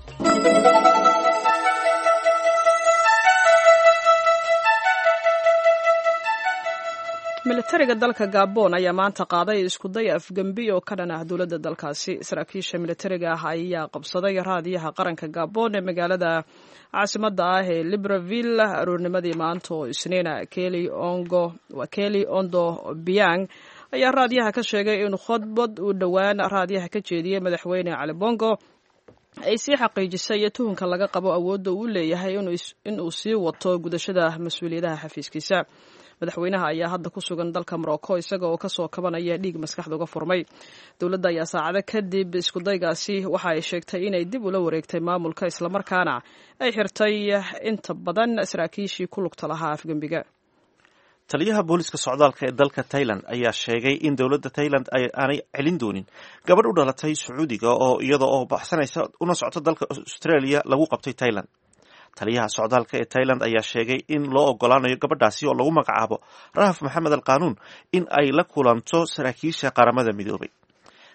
militariga dalka Gabon ayaa maanta qaaday isku day afgambi oo ka dhan ah dowladda dalkaasi saraakiisha militariga ah ayaa qabsaday raadiyaha qaranka Gabon ee magaalada caasimadda ah ee Libreville aroornimadii maanta oo isniina Kelly Ongo waa Kelly Ondo Biang ayaa raadiyaha ka sheegay in khudbad uu dhawaan raadiyaha ka jeediyay madaxweyne Ali Bongo ay sii xaqiijisay tuhunka laga qabo awoodda uu leeyahay in uu sii wato gudashada mas'uuliyadaha xafiiskiisa madaxweynaha ayaa hadda ku sugan dalka Morocco isaga oo ka soo kabanaya dhiig maskaxda uga furmay dowladda ayaa saacado kadib isku daygaasi waxa ay sheegtay inay dib ula wareegtay maamulka isla markaana ay xirtay inta badan saraakiishii ku lugta lahaa afgambiga taliyaha booliska socdaalka ee dalka Thailand ayaa sheegay in dowladda Thailand ay aanay celin doonin gabadh u dhalatay Sacuudiga oo iyada oo baxsanaysa una socota dalka Australia lagu qabtay Thailand taliyaha socdaalka ee Thailand ayaa sheegay in loo ogolaanayo gabadhaasi oo lagu magacaabo Rahaf Maxamed Al Qaanuun in ay la kulanto saraakiisha qaramada midoobay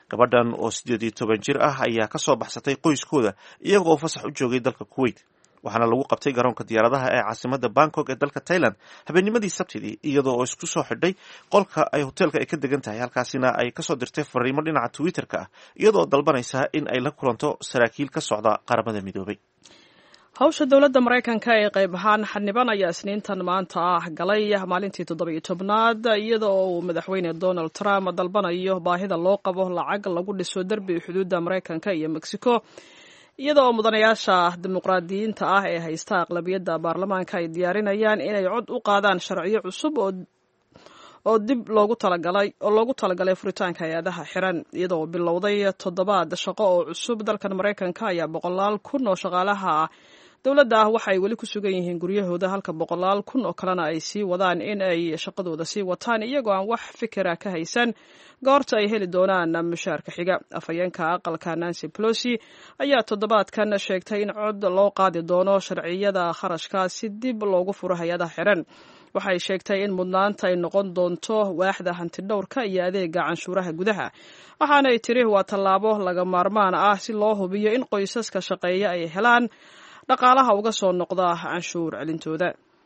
gabadhan oo siddeed iyo toban jir ah ayaa ka soo baxsatay qoyskooda iyagoo fasax u joogay dalka kuwait waxaana lagu qabtay garoonka diyaaradaha ee caasimada bangkok ee dalka thailand habeennimadii sabtidii iyadoo oo isku soo xidhay qolka ay hoteelka ay ka degan tahay halkaasina ay kasoo dirtay fariimo dhinaca twitter-ka ah iyadoo dalbanaysa in ay la kulanto saraakiil ka socda qaramada midoobay. hawsha dowladda maraykanka ee qayb ahaan xaniban ayaa isniintan maanta ah galay maalintii toddoba-iyo tobnaad iyada oo uu madaxweyne donald trump dalbanayo baahida loo qabo lacag lagu dhiso derbi xuduudda maraykanka iyo mexico iyada oo mudanayaasha dimuqraadiyiinta ah ee haysta aqlabiyadda baarlamaanka ay diyaarinayaan inay cod u qaadaan sharciyo cusub oo oo dib loogu talagalay oo loogu talagalay furitaanka hay-adaha xiran iyadoo bilowday toddobaad shaqo oo cusub dalkan maraykanka ayaa boqolaal kun oo shaqaalaha dowladda ah waxay weli ku sugan yihiin guryahooda halka boqolaal kun oo kalena ay sii wadaan in ay shaqadooda sii wataan iyagoo aan wax fikira ka haysan goorta ay heli doonaan mushaarka xiga. afhayeenka aqalka Nancy Pelosi ayaa toddobaadkan sheegtay in cod loo qaadi doono sharciyada kharashka si dib loogu furo hay-adaha xiran. waxay sheegtay in mudnaanta ay noqon doonto waaxda hantidhowrka iyo adeega canshuuraha gudaha waxaana ay tiri waa tallaabo laga maarmaan ah si loo hubiyo in qoysaska shaqeeya ay helaan dhaqaalaha uga soo noqda canshuur celintooda.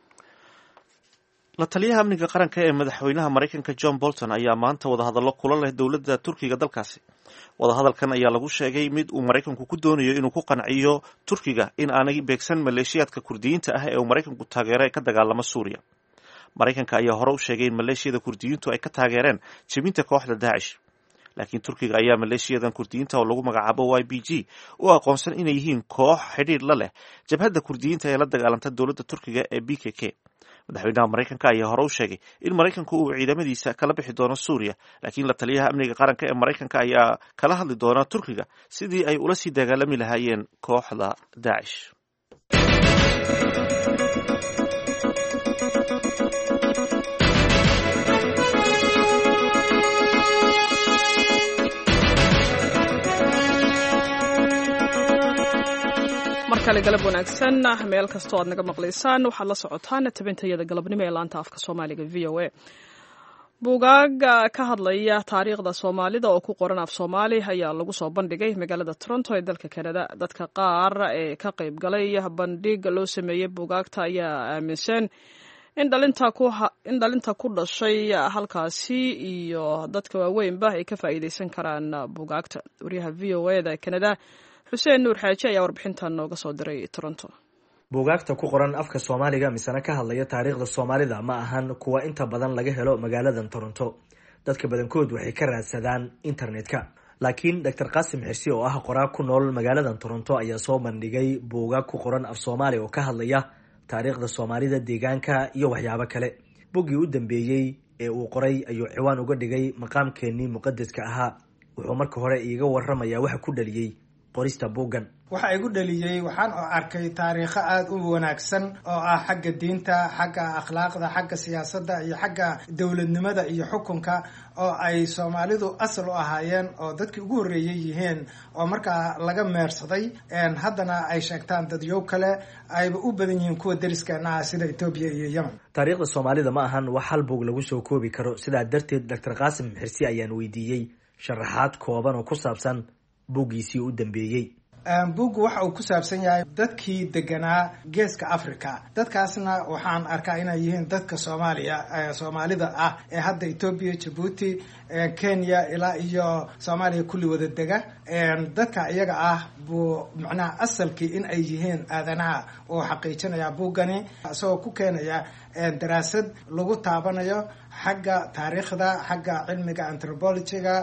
la taliyaha amniga qaranka ee madaxweynaha maraykanka John Bolton ayaa maanta wadahadallo kula leh dowladda Turkiga dalkaasi. wadahadalkan ayaa lagu sheegay mid uu maraykanku ku doonayo inuu ku qanciyo Turkiga in aanay beegsan maleeshiyaadka kurdiyiinta ah ee uu maraykanku taageero ka dagaalama Suuriya. maraykanka ayaa hore u sheegay in maleeshiyada kurdiyiintu ay ka taageereen jebinta kooxda Daesh. laakiin Turkiga ayaa maleeshiyadan kurdiyiinta oo lagu magacaabo Y P G u aqoonsan inay yihiin koox xidhiir la leh jabhadda kurdiyiinta ee la dagaalanta dowladda Turkiga ee B K K. madaxweynaha maraykanka ayaa hore u sheegay in maraykanku uu ciidamadiisa kala bixi doono Suuriya, laakiin la taliyaha amniga qaranka ee maraykanka ayaa kala hadli doona Turkiga sidii ay ula sii dagaalami lahaayeen kooxda Daesh. kale galab wanaagsan meel kastoo aad naga maqlaysaan waxaad la socotaan tabintayada galabnimo ee laanta afka Soomaaliga V O A. buugaag ka hadlaya taariikhda Soomaalida oo ku qoran af Soomaali ayaa lagu soo bandhigay magaalada Toronto ee dalka Canada. dadka qaar ee ka qayb galay bandhig loo sameeyay buugaagta ayaa aaminsan in dhalinta ku in dhalinta ku dhashay halkaasi iyo dadka waaweynba ay ka faa'iideysan karaan buugaagta. wariyaha V O A da Canada xuseen nuur xaaji ayaa warbixintan nooga soo diray Toronto. buugaagta ku qoran afka Soomaaliga misana ka hadlaya taariikhda Soomaalida ma ahan kuwa inta badan laga helo magaaladan Toronto. dadka badankood waxay ka raadsadaan internetka. laakiin Doctor Qasim Xirsi oo ah qoraa ku nool magaaladan Toronto ayaa soo bandhigay buugaag ku qoran af Soomaali oo ka hadlaya taariikhda Soomaalida, deegaanka iyo waxyaabo kale. buuggii u dambeeyay ee uu qoray ayuu ciwaan uga dhigay maqaamkeenii muqaddaska ahaa. wuxuu marka hore iiga warramayaa waxa ku dhaliyay qorista buuggan. waxa igu dhaliyay waxaan arkay taariikho aad u wanaagsan oo ah xagga diinta, xagga akhlaaqda, xagga siyaasadda iyo xagga dowladnimada iyo xukunka oo ay Soomaalidu asal u ahaayeen oo dadkii ugu horreeyay yihiin oo markaa laga meersaday haddana ay sheegtaan dadyow kale ayba u badan yihiin kuwa deriskeena ah sida Ethiopia iyo Yemen. taariikhda Soomaalida ma ahan wax hal buug lagu soo koobi karo. sidaa darteed Doctor Qasim Xirsi ayaan weydiiyey sharaxaad kooban oo ku saabsan buuggiisii u dambeeyay. buuggu waxa uu ku saabsan yahay dadkii deganaa geeska Africa. dadkaasna waxaan arkaa inay yihiin dadka Soomaaliya Soomaalida ah ee hadda Ethiopia, Djibouti, Kenya ilaa iyo Soomaaliya kulli wada dega. dadka iyaga ah buu macnaha asalkii in ay yihiin aadanaha oo xaqiijinaya buuggani isagoo ku keenaya daraasad lagu taabanayo xagga taariikhda, xagga cilmiga anthropology-ga,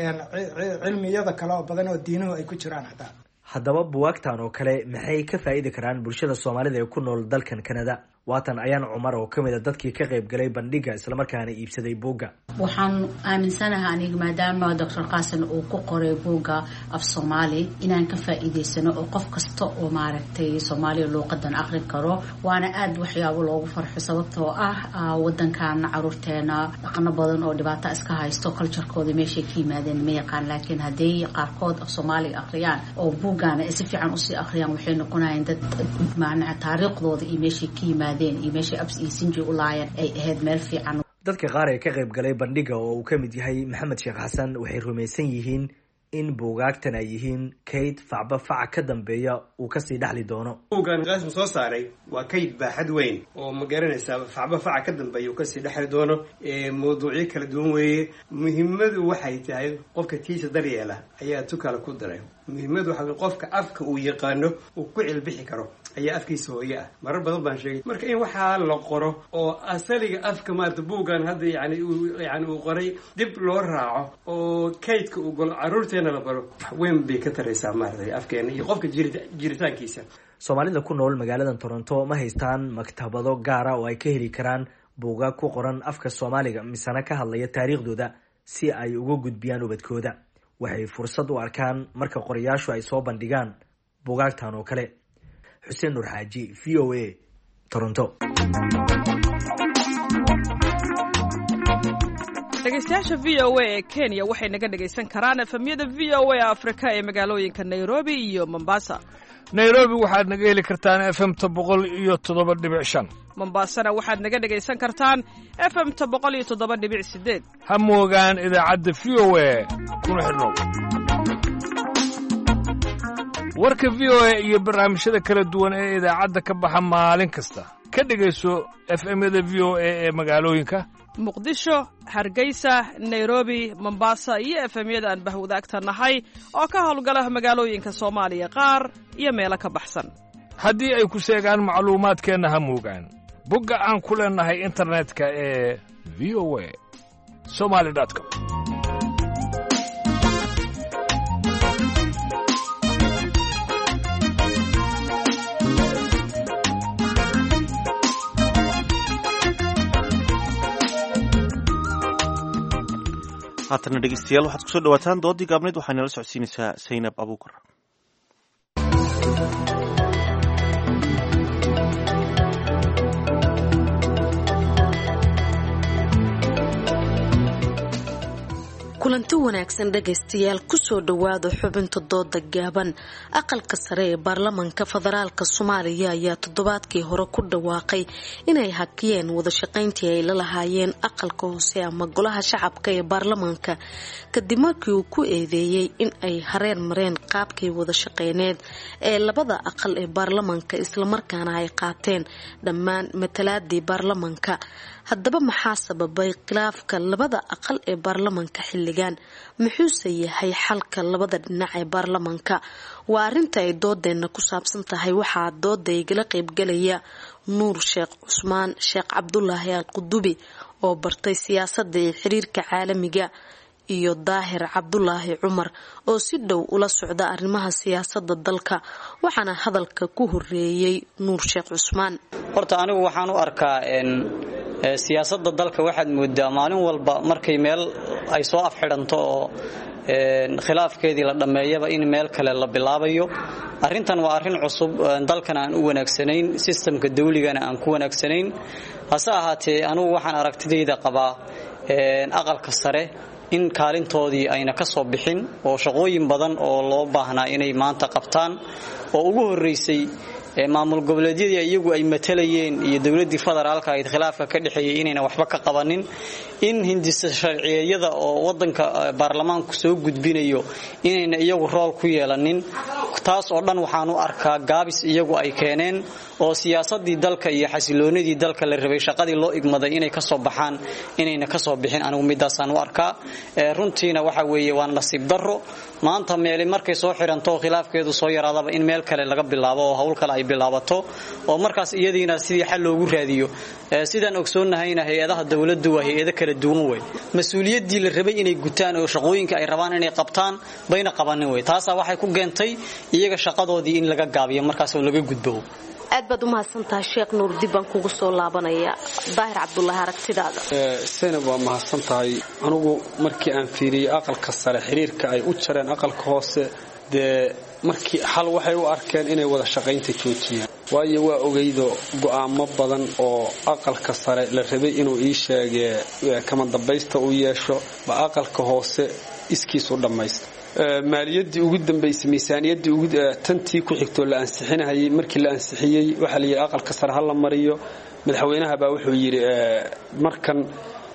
cilmiyada kale oo badan oo diinuhu ay ku jiraan xataa. haddaba buwaagtan oo kale maxay ka faa'iidi karaan bulshada Soomaalida ee ku nool dalkan Canada? waatan ayaan Cumar oo kamid ah dadkii ka qayb galay bandhiga isla markaana iibsaday buugga. waxaan aaminsanahay aniga maadaama Doctor Qasim uu ku qoray buugga af Soomaali inaan ka faa'iideysano oo qof kasta oo maaragtay Soomaali luqadan akhrin karo. waana aad waxyaabo loogu farxo sababtoo ah wadankan caruurteena dhaqano badan oo dhibaato iska haysto culture-kooda meeshay ka yimaadeen ma yaqaan, laakiin haddii qaarkood af Soomaali akhriyaan oo buuggaana si fiican usii akhriyaan waxay noqonayaan dad macnaha taariikhdooda iyo meeshay ka yimaadeen iyo meeshay abs iyo sinji u laayeen ay ahayd meel fiican. dadka qaar ee ka qayb galay bandhiga oo uu ka mid yahay Maxamed Sheekh Xasan waxay rumaysan yihiin in buugaagtan ay yihiin kayd facba faca ka dambeeya uu kasii dhexli doono. buuggan qaasim soo saaray waa kayd baaxad weyn oo ma garanaysaa facba faca ka dambeeya uu kasii dhexli doono. mawduucyo kala duwan weeye. muhiimadu waxay tahay qofka tiisa daryeela ayaa tukala ku daray. muhiimadu waxa qofka afka uu yaqaano uu ku cilbixi karo ayaa afkiisa hooye ah. marar badan baan sheegay marka in waxaa la qoro oo asaliga afka maarta buuggan hadda yani yani uu qoray dib loo raaco oo kaydka uu golo caruurteena la baro wax weyn bay ka taraysaa maartay afkeena iyo qofka jiritaankiisa. Soomaalida ku nool magaalada Toronto ma haystaan maktabado gaara oo ay ka heli karaan buugaag ku qoran afka Soomaaliga misana ka hadlaya taariikhdooda si ay uga gudbiyaan ubadkooda. waxay fursad u arkaan marka qorayaashu ay soo bandhigaan buugaagtan oo kale. Xuseen Nur Xaaji, V O A, Toronto. dhegeystayaasha V O A ee Kenya waxay naga dhegeysan karaan efemyada V O A Afrika ee magaalooyinka Nairobi iyo Mombasa. Nairobi waxaad naga heli kartaan F M boqol iyo toddoba dhibic shan. Mombasana waxaad naga dhegeysan kartaan F M boqol iyo toddoba dhibic sideed. Ha moogaan idaacadda V O A kuna xidhnow. warka V O A iyo barnaamijyada kala duwan ee idaacadda ka baxa maalin kasta ka dhegeyso F M-yada V O A ee magaalooyinka Muqdisho, Hargeysa, Nairobi, Mombasa iyo F M-yada aan bahwadaagta nahay oo ka howlgala magaalooyinka Soomaaliya qaar iyo meelo ka baxsan. haddii ay ku sheegaan macluumaadkeenna ha moogaan bogga aan ku leenahay internetka ee v o a somali dot com. haatana dhegeystayaal waxaad kusoo dhawaataan doodii gaabneed waxaa nala socodsiinaysaa Saynab Abuukar. kulanti wanaagsan dhageystayaal kusoo dhawaada xubinta dooda gaaban. aqalka sare ee baarlamaanka federaalka Soomaaliya ayaa toddobaadkii hore ku dhawaaqay inay hakiyeen wada shaqayntii ay la lahaayeen aqalka hoose ama golaha shacabka ee baarlamaanka kadib markii uu ku eedeeyay in ay hareen mareen qaabkii wada shaqeyneed ee labada aqal ee baarlamaanka isla markaana ay qaateen dhammaan matalaadii baarlamaanka. haddaba maxaa sababay khilaafka labada aqal ee baarlamaanka xilligan muxuuse yahay xalka labada dhinac ee baarlamaanka? waa arinta ay doodeena ku saabsan tahay. waxaa dooda igala qaybgalaya Nuur Sheekh Cusmaan Sheekh Cabdulaahi Al-Qudubi oo bartay siyaasadda iyo xiriirka caalamiga iyo Daahir Cabdulaahi Cumar oo si dhow ula socda arrimaha siyaasadda dalka. waxaana hadalka ku horeeyay Nuur Sheekh Cusmaan. horta anigu waxaan u arkaa in siyaasadda dalka waxaad moodaa maalin walba markay meel ay soo afxiranto oo khilaafkeedii la dhameeyaba in meel kale la bilaabayo. arrintan waa arrin cusub dalkan aan u wanaagsanayn, systemka dawligana aan ku wanaagsanayn. hase ahaatee anigu waxaan aragtidayda qabaa aqalka sare in kaalintoodii ayna ka soo bixin oo shaqooyin badan oo loo baahnaa inay maanta qabtaan oo ugu horeysay maamul goboleedyadii iyagu ay matalayeen iyo dawladii federaalka ay khilaafka ka dhaxeeyay inayna waxba ka qabanin, in hindisa sharciyada oo wadanka baarlamaanku soo gudbinayo inayna iyagu rool ku yeelanin. taas oo dhan waxaan u arkaa gaabis iyagu ay keeneen oo siyaasadii dalka iyo xasiloonidii dalka la rabay shaqadii loo igmaday inay ka soo baxaan inayna ka soo bixin. anigu midaasaan u arkaa runtiina waxa weeye waa nasiib darro. maanta meel markay soo xiranto khilaafkeedu soo yaraadaba in meel kale laga bilaabo oo hawl kale ay bilaabato oo markaas iyadiina sidii xal loogu raadiyo. sidaan ogsoonnahayna hay'adaha dawladdu waa hay'ado kala duwan way mas'uuliyadii la rabay inay gutaan oo shaqooyinka ay rabaan inay qabtaan bayna qabanin way. taas waxay ku geentay iyaga shaqadoodii in laga gaabiyo markaas oo laga gudbo. aad baad u mahadsantahay Sheekh Nuur. dib baan kugu soo laabanaya Daahir Cabdulaahi aragtidaada. Saynab waa mahadsantahay. anigu markii aan fiiriyay aqalka sare xiriirka ay u jareen aqalka hoose dee markii xal waxay u arkeen inay wada shaqaynta joojiyaan. waayo waa ogeydo go'aamo badan oo aqalka sare la rabay inuu ii sheegay kama dambaysta u yeesho ba aqalka hoose iskiis u dhamaysto. maaliyadii ugu dambeysay miisaaniyadii ugu tantii ku xigtoo la ansixinayay markii la ansixiyay waxa la yiri aqalka sare hal la mariyo. madaxweynaha baa wuxuu yiri markan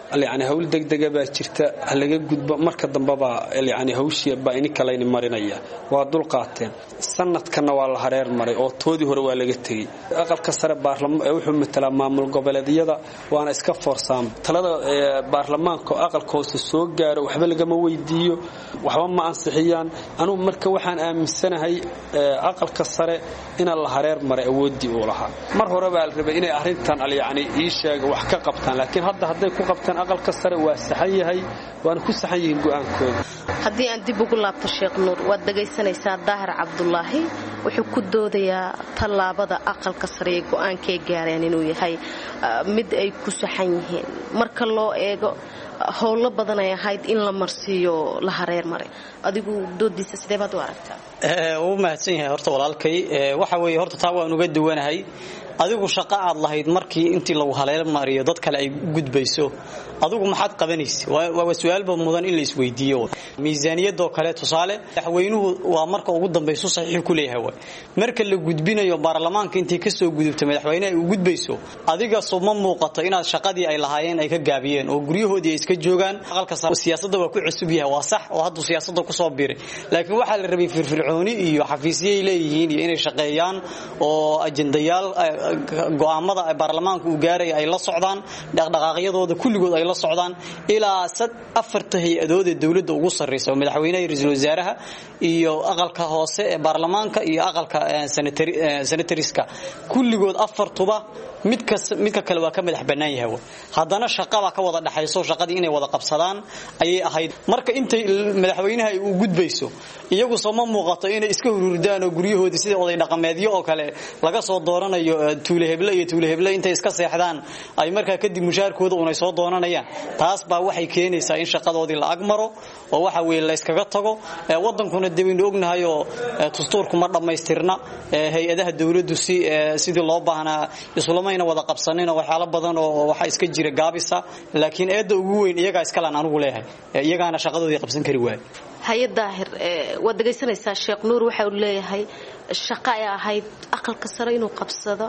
yani hawl degdega baa jirta halaga gudbo marka dambeba yani hawshii baa ini kalayni marinaya waa dul qaateen sanadkana waa la hareer maray oo toodii hore waa laga tegey aqalka sare baarlamaanka wuxuu matalaa maamul goboleedyada waana iska forsaam talada baarlamaanka aqalka hoose soo gaaro waxba lagama weydiiyo waxba ma ansixiyaan anigu marka waxaan aaminsanahay aqalka sare in la hareer maray awoodii uu lahaa mar hore baa la rabay inay arintan yani ii sheeg wax ka qabtaan laakiin hadda haday ku qabtaan aqalka sare waa saxan yahay waana ku saxan yihiin go'aankooda haddii aan dib ugu laabto Sheekh Nuur waad dhagaysanaysaa Daahir Cabdullaahi wuxuu ku doodayaa tallaabada aqalka sare ee go'aankay gaareen inuu yahay mid ay ku saxan yihiin marka loo eego howlo badan ay ahayd in la marsiiyo la hareer maray adigu doodiisa sidee baad u aragtaa ee uu mahadsan yahay horta walaalkay waxa weeye horta taa waan uga duwanahay adigu shaqo aad lahayd markii intii lagu haleelo mariyo dad kale ay gudbayso adigu maxaad qabanaysaa waa su'aalba mudan in la isweydiiyo miisaaniyadoo kale tusaale madaxweynuhu waa marka ugu dambayso saxiix ku leeyahay marka la gudbinayo baarlamaanka intii ka soo gudubtay madaxweynaha ay u gudbayso adiga soo ma muuqato inaad shaqadii ay lahaayeen ay ka gaabiyeen oo guryahoodii ay iska joogaan aqalka siyaasadda waa ku cusub yahay waa sax oo hadda siyaasadda ku soo biiray laakiin waxa la rabay firfircooni iyo xafiisiyay leeyihiin iyo inay shaqeeyaan oo ajendayaal go'aamada ay baarlamaanku u gaaray ay la socdaan dhaqdhaqaaqyadooda kulligood ay la socdaan ilaa sad afarta hay-adood ee dawladda ugu sarreysa oo madaxweynaha iyo ra'iisul wasaaraha iyo aqalka hoose ee baarlamaanka iyo aqalka senatoriska kulligood afartuba mid ka mid ka kale waa ka madax banaan yahay haddana shaqada ka wada dhaxayso shaqadii inay wada qabsadaan ayay ahayd marka intay madaxweynaha ay u gudbayso iyagu soo ma muuqato inay iska hururdaan oo guryahoodii sida oday dhaqameedyo oo kale laga soo dooranayo tuule hebla iyo tuule hebla intay iska seexdaan ay markaa kadib mushaarkooda unay soo doonanayaan taas baa waxay keenaysaa in shaqadoodii la agmaro oo waxa weeye la iskaga tago wadankuna dawin ognahay oo dastuurku ma dhameystirna hay-adaha dawladdu si sidii loo baahnaa islamayna wada qabsanina waxyaalo badan oo waxa iska jira gaabisa laakiin eedda ugu weyn iyaga iska laan anigu leeyahay iyagaana shaqadoodii qabsan kari waay hay Daahir waad dhagaysanaysaa Sheekh Nuur waxa uu leeyahay shaqo ay ahayd aqalka sare inuu qabsado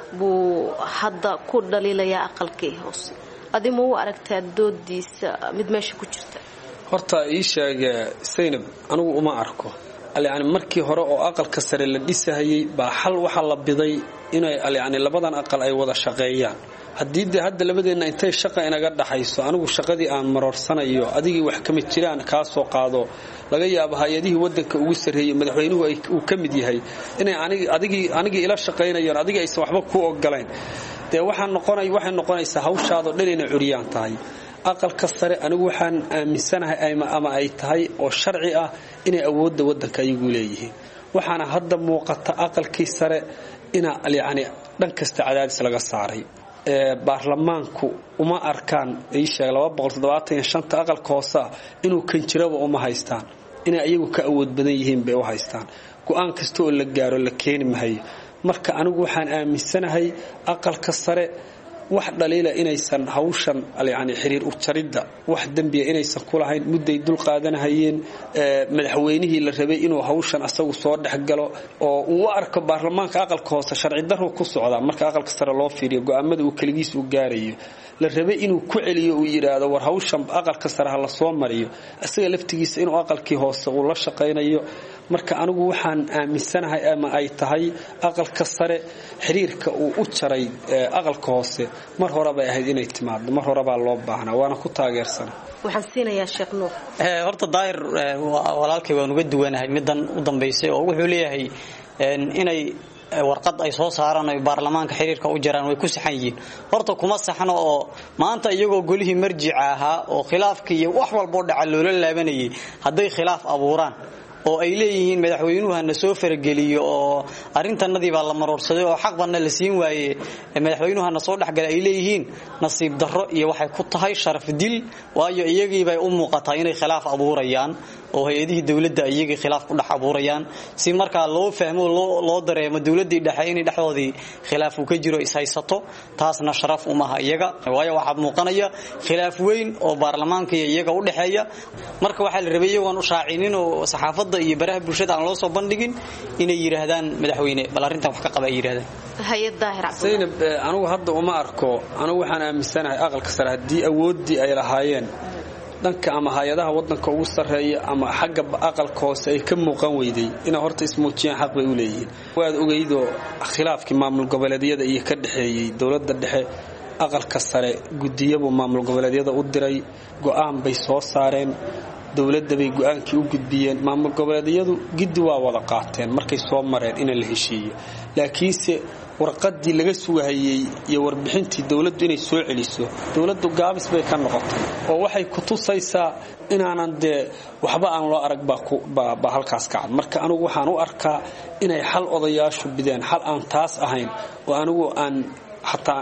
buu hadda ku dhaliilaya aqalkii hoose adigu ma u aragtaa doodiisa mid meesha ku jirta horta ii sheeg Saynab anigu uma arko yani markii hore oo aqalka sare la dhisayay baa xal waxa la biday inay yani labadan aqal ay wada shaqeeyaan haddii de hadda labadeena intay shaqo inaga dhaxayso anigu shaqadii aan maroorsanayo adigii wax kama jiraan ka soo qaado laga yaabo hay'adihii wadanka ugu sareeyay madaxweynuhu ay uu ka mid yahay inay aniga adigii aniga ila shaqeynayaan adigii aysan waxba ku ogolaan de waxaan noqonay waxay noqonaysaa hawshaado dhan inay curiyaan tahay aqalka sare anigu waxaan aaminsanahay ama ay tahay oo sharci ah inay awoodda wadanka ayagu leeyihiin waxaana hadda muuqata aqalkii sare ina yani dhan kasta cadaadis laga saaray ee baarlamaanku uma arkaan ay sheeg laba boqol toddobaatan iyo shan aqalka hoose inuu kan jiraba uma haystaan inay ayagu ka awood badan yihiin bay u haystaan go'aan kasta oo la gaaro la keeni mahayo marka anigu waxaan aaminsanahay aqalka sare wax dhaliila inaysan hawshan yani xiriir u jaridda wax dambiya inaysan ku lahayn mudday dul qaadanahayeen madaxweynihii la rabay inuu hawshan asagu soo dhaxgalo oo uu arko baarlamaanka aqalka hoose sharci darro ku socda marka aqalka sare loo fiiriyo go'aamada uu kaligiis u gaarayo la rabay inuu ku celiyo uu yiraahdo war hawshan aqalka sare la soo mariyo asaga laftigiisa inuu aqalkii hoose uu la shaqeynayo marka anigu waxaan aaminsanahay ama ay tahay aqalka sare xiriirka uu u jaray aqalka hoose mar hore bay ahayd inay timaado mar hore baa loo baahnaa waana ku taageersanaa waxaan siinayaa Sheekh Nuur ee horta Daahir walaalkay waan uga duwanahay midan u dambeysay oo wuxuu leeyahay inay warqad ay soo saaraan ay baarlamaanka xiriirka u jiraan way ku saxan yihiin horta kuma saxno oo maanta iyagoo golihii marjica ahaa oo khilaafkii iyo wax walba oo dhaca loola laabanayay haday khilaaf abuuraan oo ay leeyihiin madaxweynuhana soo farageliyo oo arintanadii baa la maroorsaday oo xaq badna la siin waayay madaxweynuhana soo dhaxgal ay leeyihiin nasiib darro iyo waxay ku tahay sharaf dil waayo iyagii bay u muuqataa inay khilaaf abuurayaan oo hay'adihii dawladda iyagii khilaaf ku dhax abuurayaan si marka loo fahmo loo loo dareemo dawladii dhexe inay dhaxdoodii khilaaf uu ka jiro is haysato taasna sharaf uma aha iyaga waayo waxa muuqanaya khilaaf weyn oo baarlamaanka iyo iyaga u dhaxeeya marka waxa la rabay iyagoon u shaacinin oo saxaafadda iyo baraha bulshada aan loo soo bandhigin inay yiraahdaan madaxweyne bal arrintan wax ka qaba ay yiraahdaan hay-ad daahir cabdi Zainab anigu hadda uma arko anigu waxaan aaminsanahay aqalka sare haddii awoodii ay lahaayeen dhanka ama hay'adaha wadanka ugu sareeya ama xagga aqalka hoose ay ka muuqan weyday ina horta ismuujiyaan xaq bay u leeyihiin waad ogeydo khilaafkii maamul goboleedyada iyo ka dhaxeeyay dawladda dhexe aqalka sare gudiyadu maamul goboleedyada u diray go'aan bay soo saareen dawladda bay go'aankii u gudbiyeen maamul goboleedyadu gidi waa wada qaateen markay soo mareen in la heshiiyo laakiinse warqadii laga sugahayay iyo warbixintii dawladdu inay soo celiso dawladdu gaabis bay ka noqotay oo waxay ku tusaysaa inaanan de waxba aan loo arag baa ba halkaas ka cad marka anigu waxaan u arkaa inay xal odayaashu bideen xal aan taas ahayn oo anigu aan hatta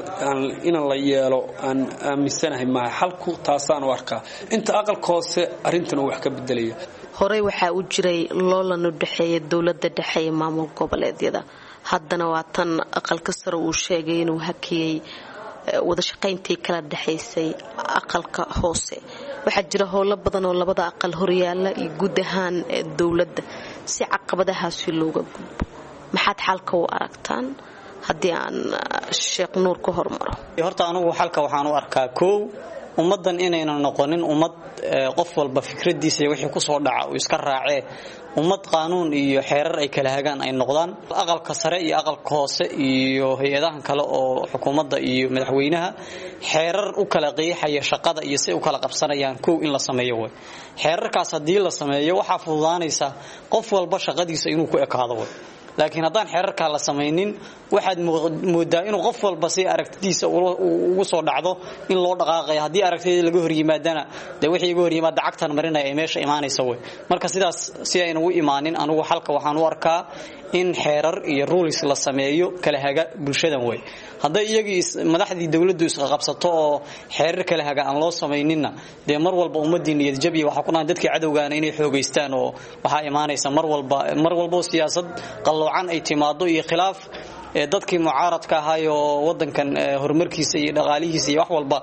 in la yeelo aan aaminsanahay ma xalku taasaan u arkaa inta aqalka hoose arintan wax ka bedelaya horey waxa uu jiray loolan u dhaxeeya dawladda dhexe iyo maamul goboleedyada haddana waa tan aqalka sare uu sheegay inuu hakiyay wada shaqayntii kala dhaxaysay aqalka hoose waxaa jira howlo badan oo labada aqal horyaala iyo guud ahaan dawladda si caqabadahaasi looga gudbo maxaad xalka u aragtaan haddii aan sheekh nuur ku hormaro horta anigu xalka waxaan u arkaa koow ummadan inayna noqonin ummad qof walba fikradiisa iyo wixii ku soo dhaca uu iska raacee ummad qaanuun iyo xeerar ay kala hagaan ay noqdaan aqalka sare iyo aqalka hoose iyo hay'adaha kale oo xukuumadda iyo madaxweynaha xeerar u kala qeexaya shaqada iyo si u kala qabsanayaan koow in la sameeyo way xeerarkaas hadii la sameeyo waxa fududaanaysa qof walba shaqadiisa inuu ku ekaado way laakiin haddaan xeerarka la sameeynin waxaad moodaa inuu qof walba si aragtidiisa ugu soo dhacdo in loo dhaqaaqay hadii aragtida laga hor yimaadana de wixii ugu hor yimaada cagtan marinay ay meesha iimaanayso way marka sidaas si aynu u imaanin anigu xalka waxaan u arkaa in xeerar iyo rules la sameeyo kala haga bulshadan way haday iyagii madaxdii dawladdu isqa qabsato oo xeerar kala haga aan loo sameeynina de mar walba ummadii niyad jabi waxa ku naan dadkii cadawgaana inay xoogeystaan oo waxa iimaanaysa mar walba mar walba siyaasad qaloocan ay timaado iyo khilaaf dadkii mucaaradka ahaa oo wadankan horumarkiisa iyo dhaqaalihiisa iyo wax walba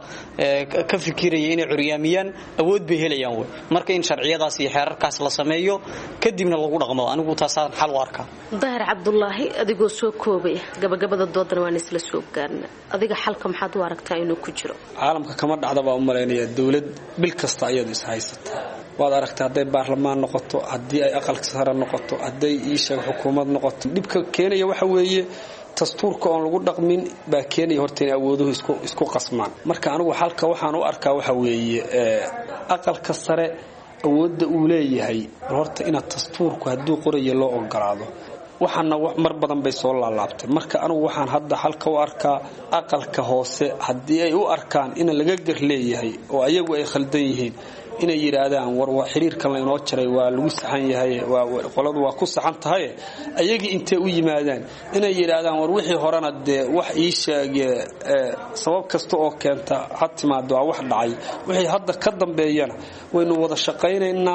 ka fikirayay inay curyaamiyaan awood bay helayaan way marka in sharciyadaas iyo xeerarkaas la sameeyo kadibna lagu dhaqmo anigu taasaan xal u arkaa daahir cabdullaahi adigoo soo koobay gabagabada doodana waan isla soo gaarnaa adiga xalka maxaad u aragtaa inuu ku jiro caalamka kama dhacda baa u maleynaya dawlad bil kasta ayadu is haysata waad aragtaa haday baarlamaan noqoto hadii ay aqalka sare noqoto haday iisha xukuumad noqoto dibka keenaya waxa weeye dastuurka oo lagu dhaqmin baa keenay horta in awooduhu isku isku qasmaan marka anigu xalka waxaan u arkaa waxa weeye aqalka sare awoodda uu leeyahay horta in dastuurku haduu qorayo loo ogolaado waxaana mar badan bay soo laalaabtay marka anigu waxaan hadda xalka u arkaa aqalka hoose hadii ay u arkaan in laga gar leeyahay oo ayagu ay khaldan yihiin inay yiraahdaan war waa xiriirkan la inoo jiray waa lagu saxan yahay waa qoladu waa ku saxan tahay ayagii intee u yimaadaan inay yiraahdaan war wixii horena de wax ii sheegay sabab kasta oo keenta had timaado wax dhacay wixii hadda ka dambeeyana waynu wada shaqaynaynaa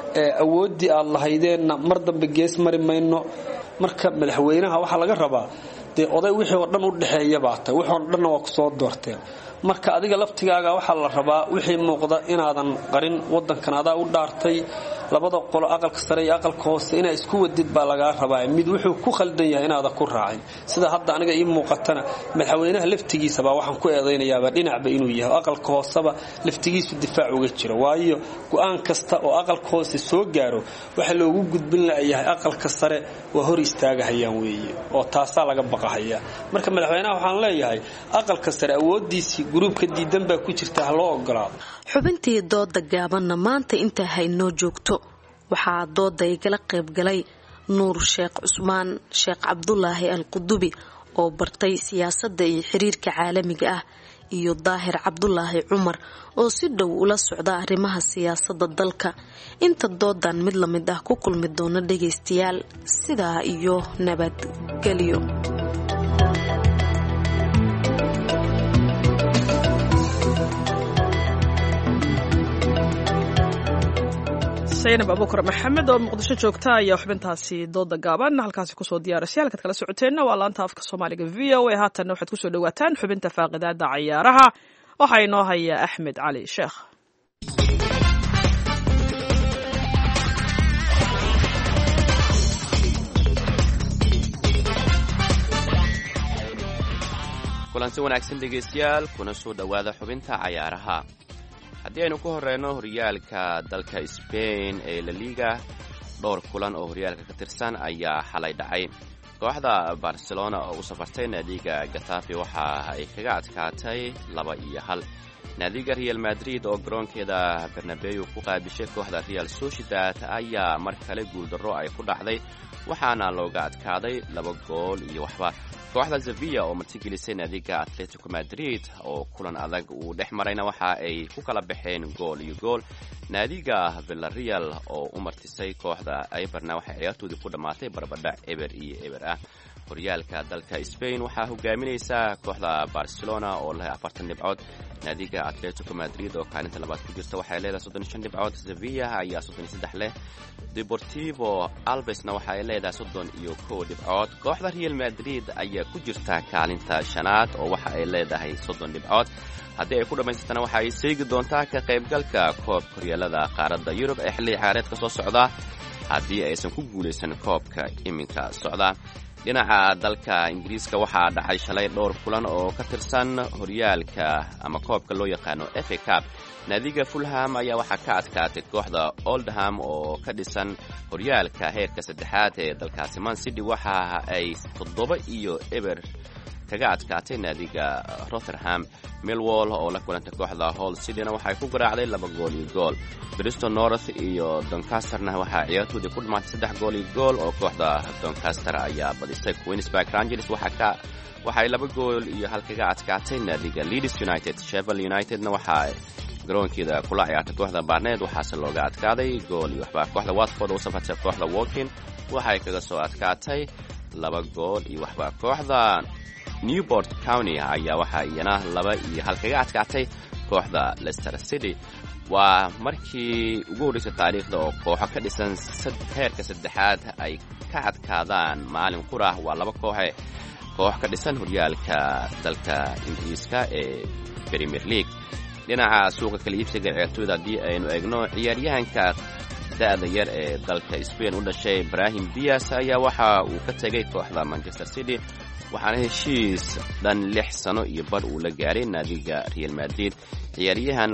awoodii aad lahaydeenna mar dambe gees mari mayno marka madaxweynaha waxa laga rabaa de oday wixii oo dhan u dhaxeeya baata wixii oo dhan waa ku soo doorteen marka adiga laftigaaga waxa la rabaa wixii muuqda inaadan qarin wadankan adaa u dhaartay labada qolo aqalka sare iyo aqalka hoose inay isku wadid baa laga rabaa mid wuxuu ku khaldan yahay inaad ku raacin sida hadda aniga ii muuqatana madaxweynaha laftigiisa baa waxaan ku eedeynayaa dhinacba inuu yahay aqalka hooseba laftigiisu difaac uga jiro waayo go'aan kasta oo aqalka hoose soo gaaro waxa loogu gudbin lahayaa aqalka sare waa hor istaagahayaan weeye oo taasa laga baqahaya marka madaxweynaha waxaan leeyahay aqalka sare awoodiisi gruubka diidan baa ku jirta loo ogolaado xubintii dooda gaabanna maanta inta haynoo joogto waxaa dooda igala qayb galay nuur sheekh cusmaan sheekh cabdulaahi al-qudubi oo bartay siyaasadda iyo xiriirka caalamiga ah iyo daahir cabdulaahi cumar oo si dhow ula socda arrimaha siyaasadda dalka inta doodan mid la mid ah ku kulmi doona dhagaystayaal sidaa iyo nabadgelyo zaynab abuukar maxamed oo muqdisho joogta ayaa xubintaasi dooda gaaban halkaasi kusoo diyaarisay halkaad kala socoteenna waa laanta afka soomaaliga v o a haatanna waxaad kusoo dhawaataan xubinta faaqidaada cayaaraha waxaa inoo haya axmed cali sheekh kulanti wanaagsan dhegaystayaal kuna soo dhowaada xubinta cayaaraha haddii aynu ku horeyno horyaalka dalka Spain ee La Liga dhowr kulan oo horyaalka ka tirsan ayaa xalay dhacay kooxda Barcelona oo u safartay naadiga Getafe waxa ay kaga adkaatay laba iyo hal naadiga Real Madrid oo garoonkeeda Bernabeu ku qaabishay kooxda Real Sociedad ayaa mar kale guuldarro ay ku dhacday waxaana looga adkaaday laba gool iyo waxba kooxda Sevilla oo martigelisay naadiga Atletico Madrid oo kulan adag uu dhex marayna waxa ay ku kala baxeen gool iyo gool naadiga Villarreal oo u martisay kooxda Eibarna waxay ciyaartoodii ku dhamaatay barbadhac eber iyo eber ah horyaalka dalka Spain waxaa hogaaminaysa kooxda Barcelona oo leh afartan dhibcood naadiga Atletico Madrid oo kaalinta labaad ku jirta waxay leedahay soddon iyo shan dhibcood Sevilla ayaa soddon iyo saddex leh Deportivo Alvesna waxa ay leedahay soddon iyo kow dhibcood kooxda Real Madrid ayaa ku jirta kaalinta shanaad oo waxa ay leedahay soddon dhibcood haddii ay ku dhamaystirtana waxa ay seegi doontaa ka qaybgalka koobka horyaalada qaaradda Yurub ee xilli ciyaareedka soo socda haddii aysan ku guulaysan koobka iminka socda dhinaca dalka Ingiriiska waxaa dhacay shalay dhowr kulan oo ka tirsan horyaalka ama koobka loo yaqaano F A Cup naadiga Fulham ayaa waxaa ka adkaatay kooxda Oldham oo ka dhisan horyaalka heerka saddexaad ee dalkaasi Man City waxa ay toddoba iyo eber kaga adkaatay naadiga Rotherham Millwall oo la kulantay kooxda Hull Cityna waxay ku garaacday laba gool iyo gool Bristol North iyo Doncasterna waxa ciyaartoodii ku dhamaatay saddex gool iyo gool oo kooxda Doncaster ayaa badisay Queen's Park Rangers waxa ka waxay laba gool iyo hal kaga adkaatay naadiga Leeds United Sheffield Unitedna waxa garoonkeeda kula ciyaartay kooxda Barnet waxaase looga adkaaday gool iyo waxba kooxda Watford oo safartay kooxda Woking waxay kaga soo adkaatay laba gool iyo waxba kooxda Newport County ayaa waxa iyana laba iyo hal kaga adkaatay kooxda Leicester City waa markii ugu horeysay taariikhda oo kooxo ka dhisan heerka saddexaad ay ka adkaadaan maalin qura waa laba kooxe koox ka dhisan horyaalka dalka Ingiriiska ee Premier League dhinaca suuqa kala iibsiga ciyaartooyda haddii aynu eegno ciyaaryahanka da'da yar ee dalka Spain u dhashay Brahim Diaz ayaa waxa uu ka tagay kooxda Manchester City waxaana heshiis dhan lix sano iyo bar uu la gaaray naadiga Real Madrid ciyaaryahan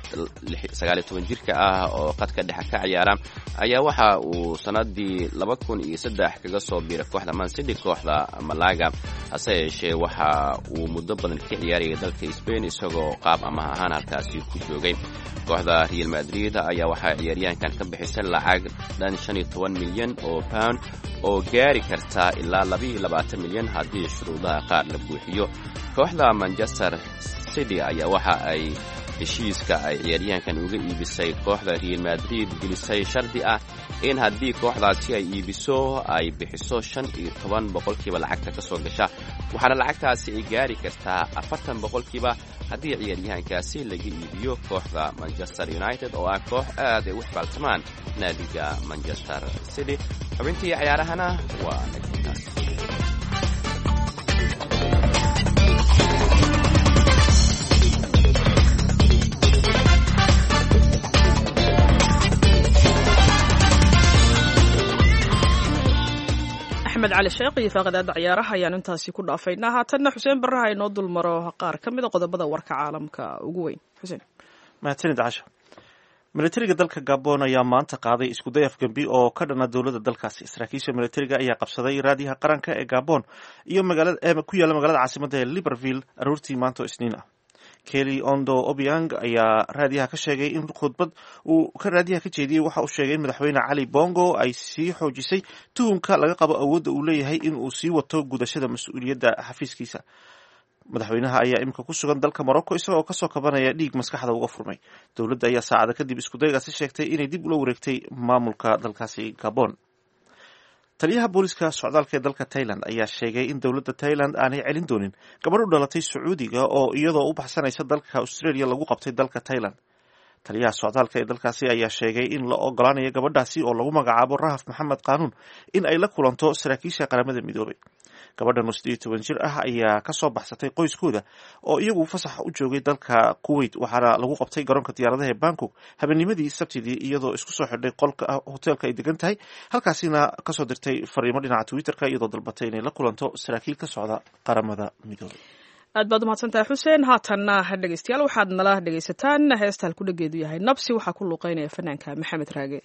sagaal iyo toban jirka ah oo qadka dhexe ka ciyaara ayaa waxa uu sanadii laba kun iyo saddex kaga soo biiray kooxda Man City kooxda Malaga hase yeeshee waxa uu muddo badan ka ciyaarayay dalka Spain isagoo qaab ama ahaan halkaasi ku joogay kooxda Real Madrid ayaa waxa ciyaaryahankan ka bixisay lacag dhan shan iyo toban milyan oo pound oo gaari karta ilaa laba iyo labaatan milyan haddii shuruudaha qaar la buuxiyo kooxda Manchester City ayaa waxa ay heshiiska ay ciyaaryahankan uga iibisay kooxda Real Madrid gelisay shardi ah in haddii kooxdaasi ay iibiso ay bixiso shan iyo toban boqolkiiba lacagta ka soo gasha waxaana lacagtaasi ay gaari kartaa afartan boqolkiiba haddii ciyaaryahankaasi laga iibiyo kooxda Manchester United oo ah koox aad ay u xibaaltamaan naadiga Manchester City xubintii ciyaarahana waa nagtaas axmed cali sheekh iyo faaqadaada ciyaaraha ayaan intaasi ku dhaafaynaa haatanna xuseen barraha inoo dulmaro qaar ka mida qodobada warka caalamka ugu weyn xuseen mahadsanid casha militariga dalka Gabon ayaa maanta qaaday isku day afgambi oo ka dhana dowladda dalkaasi saraakiisha militariga ayaa qabsaday raadiyaha qaranka ee Gabon iyo magaalada ee ku yaala magaalada caasimadda ee Libreville aroortii maanta Isniin ah Kelly Ondo Obiang ayaa raadiyaha ka sheegay in khudbad uu ka raadiyaha ka jeediyay waxa uu sheegay in madaxweyne Cali Bongo ay sii xoojisay tuhunka laga qabo awoodda uu leeyahay in uu sii wato gudashada mas'uuliyadda xafiiskiisa madaxweynaha ayaa imika ku sugan dalka Morocco isagoo ka soo kabanaya dhiig maskaxda uga furmay dowladda ayaa saacada kadib isku daygaasi sheegtay inay dib ula wareegtay maamulka dalkaasi Gabon taliyaha booliska socdaalka ee dalka Thailand ayaa sheegay in dowladda Thailand aanay celin doonin gabadh u dhalatay Sacuudiga oo iyadoo u baxsanaysa dalka Australia lagu qabtay dalka Thailand taliyaha socdaalka ee dalkaasi ayaa sheegay in la ogolaanayo gabadhaasi oo lagu magacaabo Rahaf Maxamed Qaanuun in ay la kulanto saraakiisha qaramada midoobay gabadhan oo siddeed iyo toban jir ah ayaa ka soo baxsatay qoyskooda oo iyagu fasax u joogay dalka Kuwait waxaana lagu qabtay garoonka diyaaradaha ee Bangkok habeennimadii Sabtidii iyadoo isku soo xidhay qolka hotelka ay degan tahay halkaasina ka soo dirtay fariimo dhinaca Twitterka iyadoo dalbatay inay la kulanto saraakiil ka socda qaramada midoobay aad baad umahadsantahay xuseen. haatanna dhegeystayaal waxaad nala dhegeysataan heesta halkudhageedu yahay nabsi. waxaa ku luuqeynaya fanaanka maxamed raage.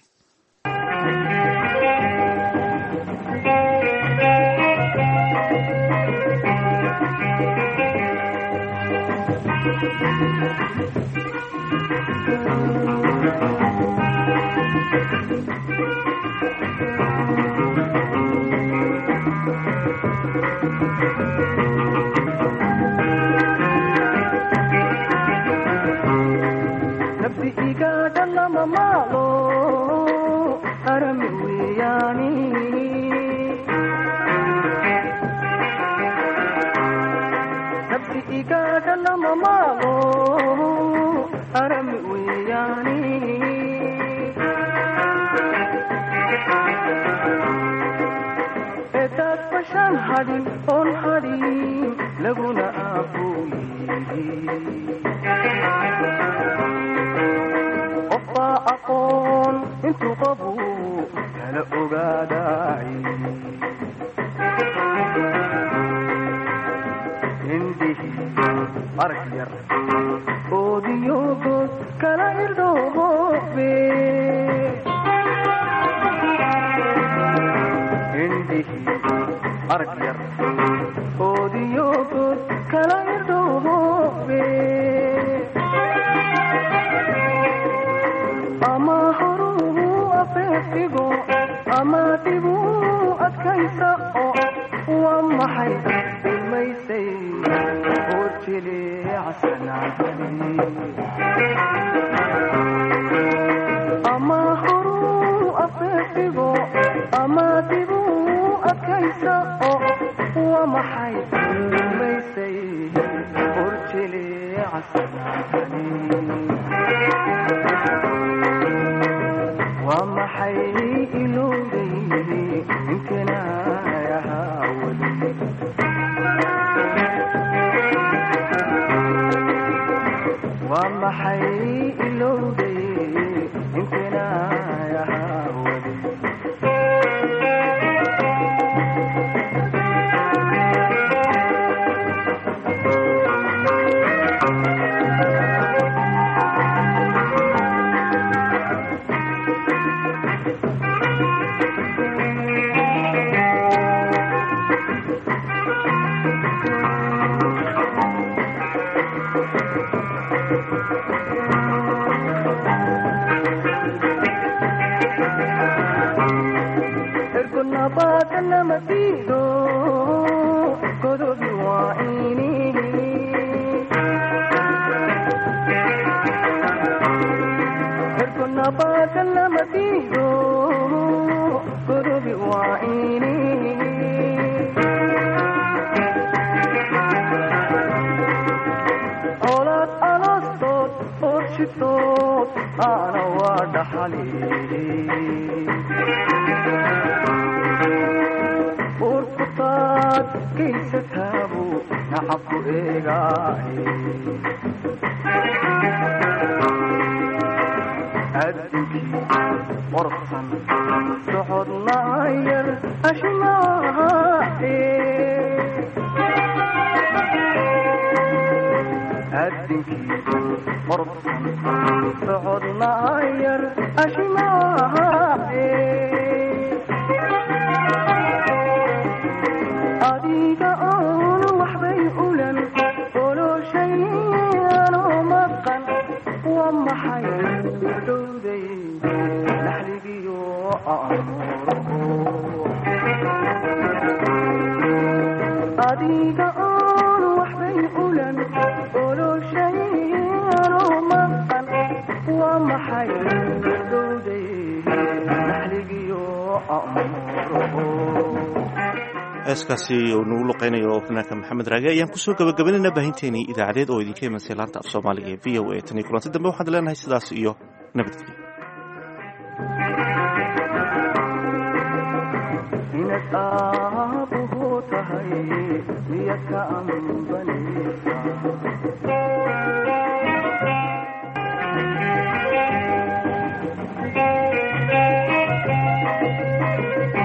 heeskaasi uu nagu luqeynayo fanaanka maxamed raage ayaan kusoo gabagabaynayna baahinteenii idaacadeed oo idinka imansay laanta af soomaaliga ee v o a tan iyo kulanti dambe waxaan leenahay sidaas iyo nabadgelyo.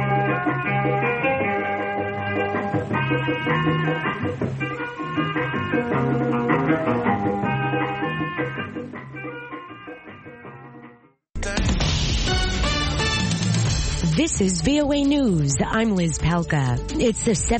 Thank you. This is V O A News. I'm Liz Palka. It's the